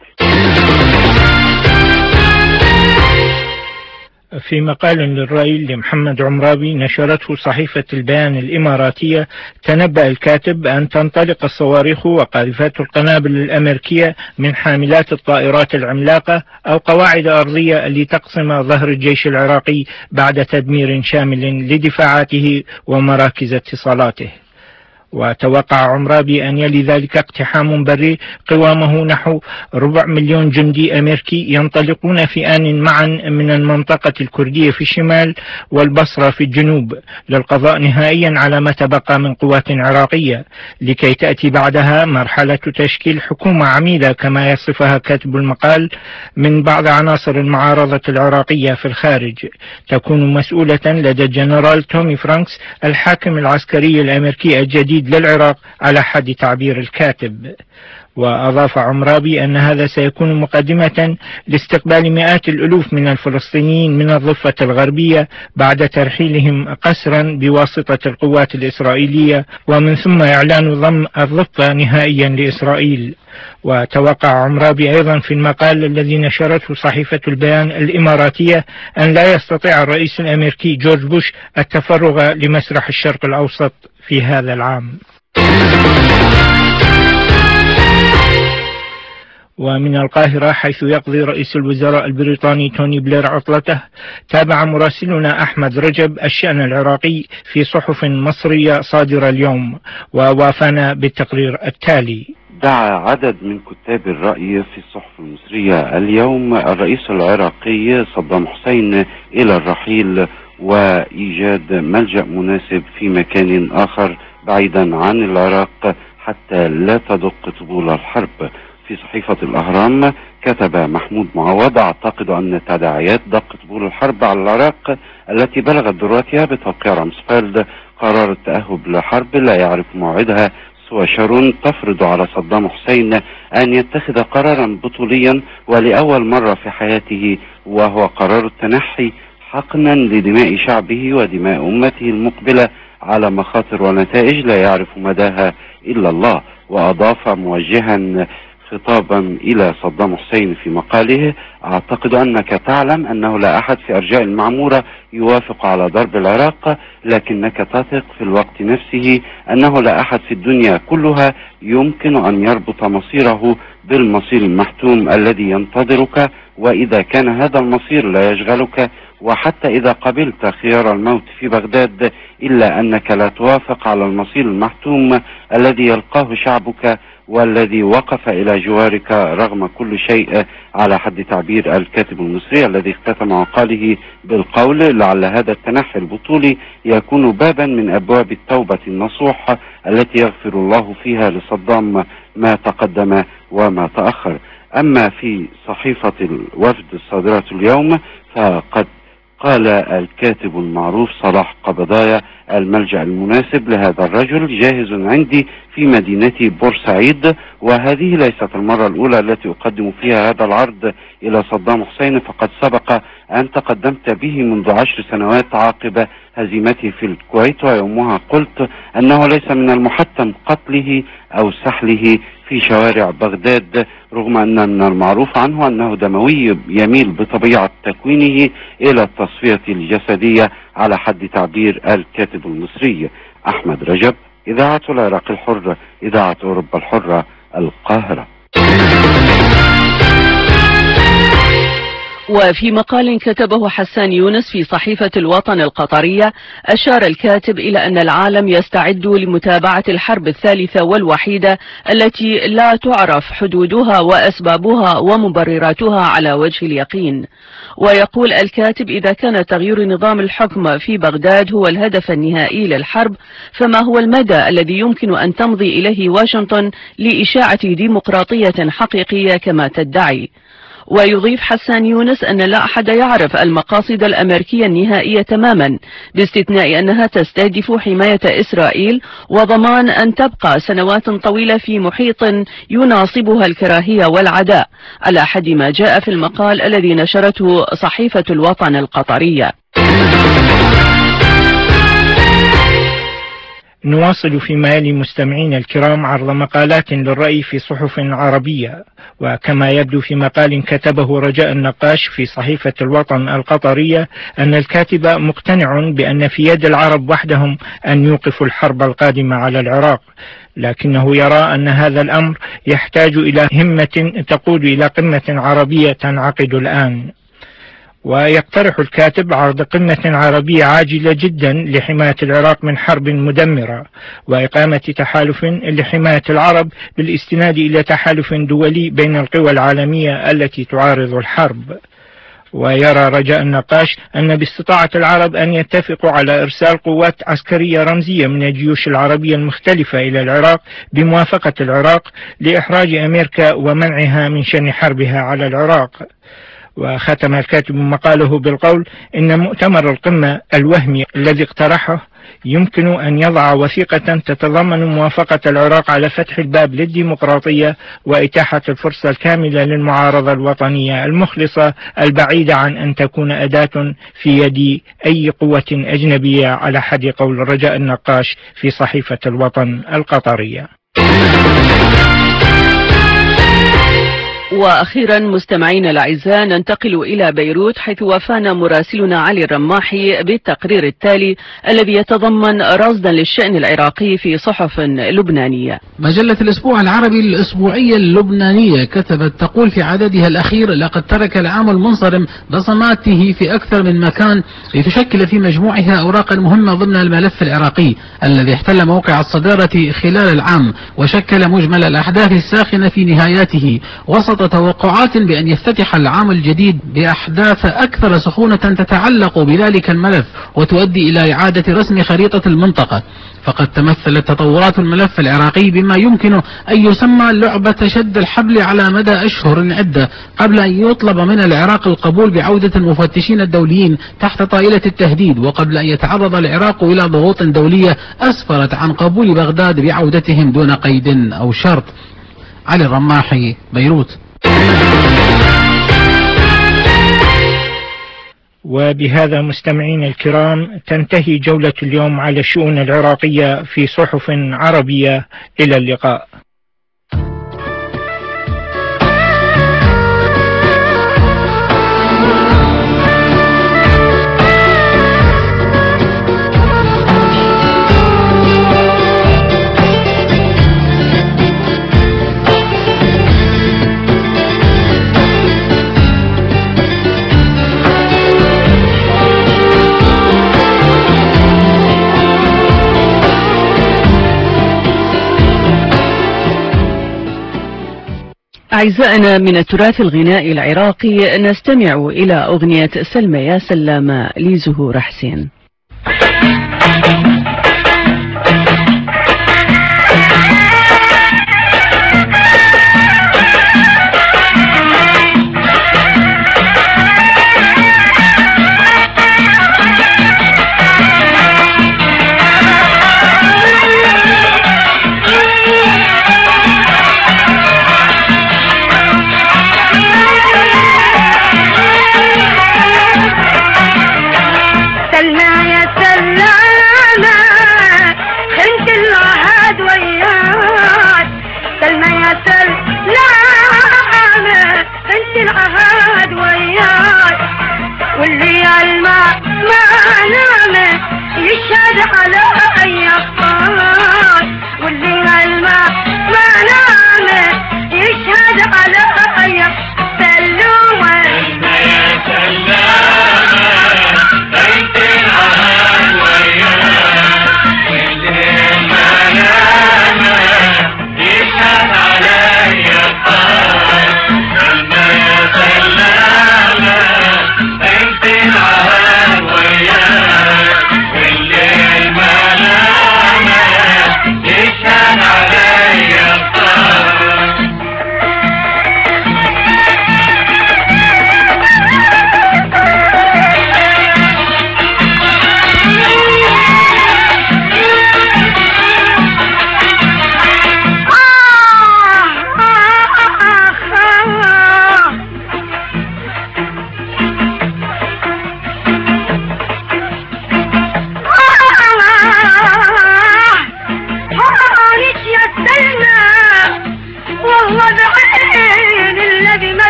في مقال للرأي لمحمد عمرابي نشرته صحيفة البيان الإماراتية، تنبأ الكاتب أن تنطلق الصواريخ وقاذفات القنابل الأمريكية من حاملات الطائرات العملاقة أو قواعد أرضية لتقسم ظهر الجيش العراقي بعد تدمير شامل لدفاعاته ومراكز اتصالاته. وتوقع عمرابي أن يلي ذلك اقتحام بري قوامه نحو ربع مليون جندي أمريكي ينطلقون في آن معا من المنطقة الكردية في الشمال والبصرة في الجنوب للقضاء نهائيا على ما تبقى من قوات عراقية، لكي تأتي بعدها مرحلة تشكيل حكومة عميدة كما يصفها كاتب المقال من بعض عناصر المعارضة العراقية في الخارج، تكون مسؤولة لدى الجنرال تومي فرانكس الحاكم العسكري الأمريكي الجديد للعراق على حد تعبير الكاتب. وأضاف عمرابي أن هذا سيكون مقدمة لاستقبال مئات الألوف من الفلسطينيين من الضفة الغربية بعد ترحيلهم قسرا بواسطة القوات الإسرائيلية، ومن ثم إعلان ضم الضفة نهائيا لإسرائيل. وتوقع عمرابي أيضا في المقال الذي نشرته صحيفة البيان الإماراتية أن لا يستطيع الرئيس الأمريكي جورج بوش التفرغ لمسرح الشرق الأوسط في هذا العام. ومن القاهرة حيث يقضي رئيس الوزراء البريطاني توني بلير عطلته، تابع مراسلنا أحمد رجب الشأن العراقي في صحف مصرية صادرة اليوم، ووافانا بالتقرير التالي. دعا عدد من كتاب الرأي في الصحف المصرية اليوم الرئيس العراقي صدام حسين إلى الرحيل وإيجاد ملجأ مناسب في مكان آخر بعيدا عن العراق حتى لا تدق طبول الحرب. في صحيفة الأهرام كتب محمود معوض: أعتقد أن تداعيات دق طبول الحرب على العراق التي بلغت ذروتها بتوقيع رامسفيلد قرار التأهب لحرب لا يعرف موعدها سوى شر تفرض على صدام حسين أن يتخذ قرارا بطوليا ولأول مرة في حياته، وهو قرار التنحي حقنا لدماء شعبه ودماء أمته المقبلة على مخاطر ونتائج لا يعرف مداها إلا الله. وأضاف موجها خطابا إلى صدام حسين في مقاله: أعتقد أنك تعلم أنه لا أحد في أرجاء المعمورة يوافق على ضرب العراق، لكنك تثق في الوقت نفسه أنه لا أحد في الدنيا كلها يمكن أن يربط مصيره بالمصير المحتوم الذي ينتظرك، وإذا كان هذا المصير لا يشغلك، وحتى إذا قبلت خيار الموت في بغداد، إلا أنك لا توافق على المصير المحتوم الذي يلقاه شعبك والذي وقف إلى جوارك رغم كل شيء، على حد تعبير الكاتب المصري الذي اختتم مقاله بالقول: لعل هذا التنحي البطولي يكون بابا من أبواب التوبة النصوح التي يغفر الله فيها لصدام ما تقدم وما تأخر. أما في صحيفة الوفد الصادرة اليوم فقد قال الكاتب المعروف صلاح قبضايا: الملجأ المناسب لهذا الرجل جاهز عندي في مدينة بورسعيد، وهذه ليست المرة الأولى التي أقدم فيها هذا العرض إلى صدام حسين، فقد سبق أن تقدمت به منذ عشر سنوات عقب هزيمته في الكويت، ويومها قلت أنه ليس من المحتم قتله أو سحله في شوارع بغداد، رغم أن من المعروف عنه أنه دموي يميل بطبيعة تكوينه إلى التصفية الجسدية، على حد تعبير الكاتب المصري. أحمد رجب، إذاعة العراق الحرة، إذاعة أوروبا الحرة، القاهرة. وفي مقال كتبه حسان يونس في صحيفة الوطن القطرية، أشار الكاتب إلى أن العالم يستعد لمتابعة الحرب الثالثة والوحيدة التي لا تعرف حدودها وأسبابها ومبرراتها على وجه اليقين. ويقول الكاتب: إذا كان تغيير نظام الحكم في بغداد هو الهدف النهائي للحرب، فما هو المدى الذي يمكن أن تمضي إليه واشنطن لإشاعة ديمقراطية حقيقية كما تدعي؟ ويضيف حسان يونس أن لا أحد يعرف المقاصد الأمريكية النهائية تماما، باستثناء أنها تستهدف حماية إسرائيل وضمان أن تبقى سنوات طويلة في محيط يناصبها الكراهية والعداء، على حد ما جاء في المقال الذي نشرته صحيفة الوطن القطرية. نواصل فيما يلي مستمعين الكرام عرض مقالات للرأي في صحف عربية، وكما يبدو في مقال كتبه رجاء النقاش في صحيفة الوطن القطرية أن الكاتب مقتنع بأن في يد العرب وحدهم أن يوقفوا الحرب القادمة على العراق، لكنه يرى أن هذا الأمر يحتاج إلى همة تقود إلى قمة عربية تنعقد الآن. ويقترح الكاتب عرض قمة عربية عاجلة جدا لحماية العراق من حرب مدمرة، وإقامة تحالف لحماية العرب بالاستناد إلى تحالف دولي بين القوى العالمية التي تعارض الحرب. ويرى رجاء النقاش أن باستطاعة العرب أن يتفقوا على إرسال قوات عسكرية رمزية من الجيوش العربية المختلفة إلى العراق بموافقة العراق لإحراج أمريكا ومنعها من شن حربها على العراق. وختم الكاتب مقاله بالقول: إن مؤتمر القمة الوهمي الذي اقترحه يمكن أن يضع وثيقة تتضمن موافقة العراق على فتح الباب للديمقراطية وإتاحة الفرصة الكاملة للمعارضة الوطنية المخلصة البعيدة عن أن تكون أداة في يد أي قوة أجنبية، على حد قول رجاء النقاش في صحيفة الوطن القطرية. وأخيرا مستمعين الأعزاء ننتقل إلى بيروت، حيث وافانا مراسلنا علي الرماحي بالتقرير التالي الذي يتضمن رصدا للشأن العراقي في صحف لبنانية. مجلة الأسبوع العربي الأسبوعية اللبنانية كتبت تقول في عددها الأخير: لقد ترك العام المنصرم بصماته في أكثر من مكان لتشكل في مجموعها أوراقا مهمة ضمن الملف العراقي الذي احتل موقع الصدارة خلال العام، وشكل مجمل الأحداث الساخنة في نهاياته وسط وسط توقعات بأن يفتتح العام الجديد بأحداث أكثر سخونة تتعلق بذلك الملف وتؤدي إلى إعادة رسم خريطة المنطقة. فقد تمثلت تطورات الملف العراقي بما يمكن أن يسمى لعبة شد الحبل على مدى أشهر عدة قبل أن يطلب من العراق القبول بعودة المفتشين الدوليين تحت طائلة التهديد، وقبل أن يتعرض العراق إلى ضغوط دولية أسفرت عن قبول بغداد بعودتهم دون قيد أو شرط. علي الرماحي، بيروت. وبهذا مستمعين الكرام تنتهي جولة اليوم على الشؤون العراقية في صحف عربية. إلى اللقاء. أعزائنا من التراث الغنائي العراقي نستمع إلى أغنية سلمى يا سلامة لزهور حسين.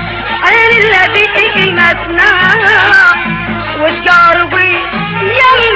الذي قيمتنا وتقاربي يم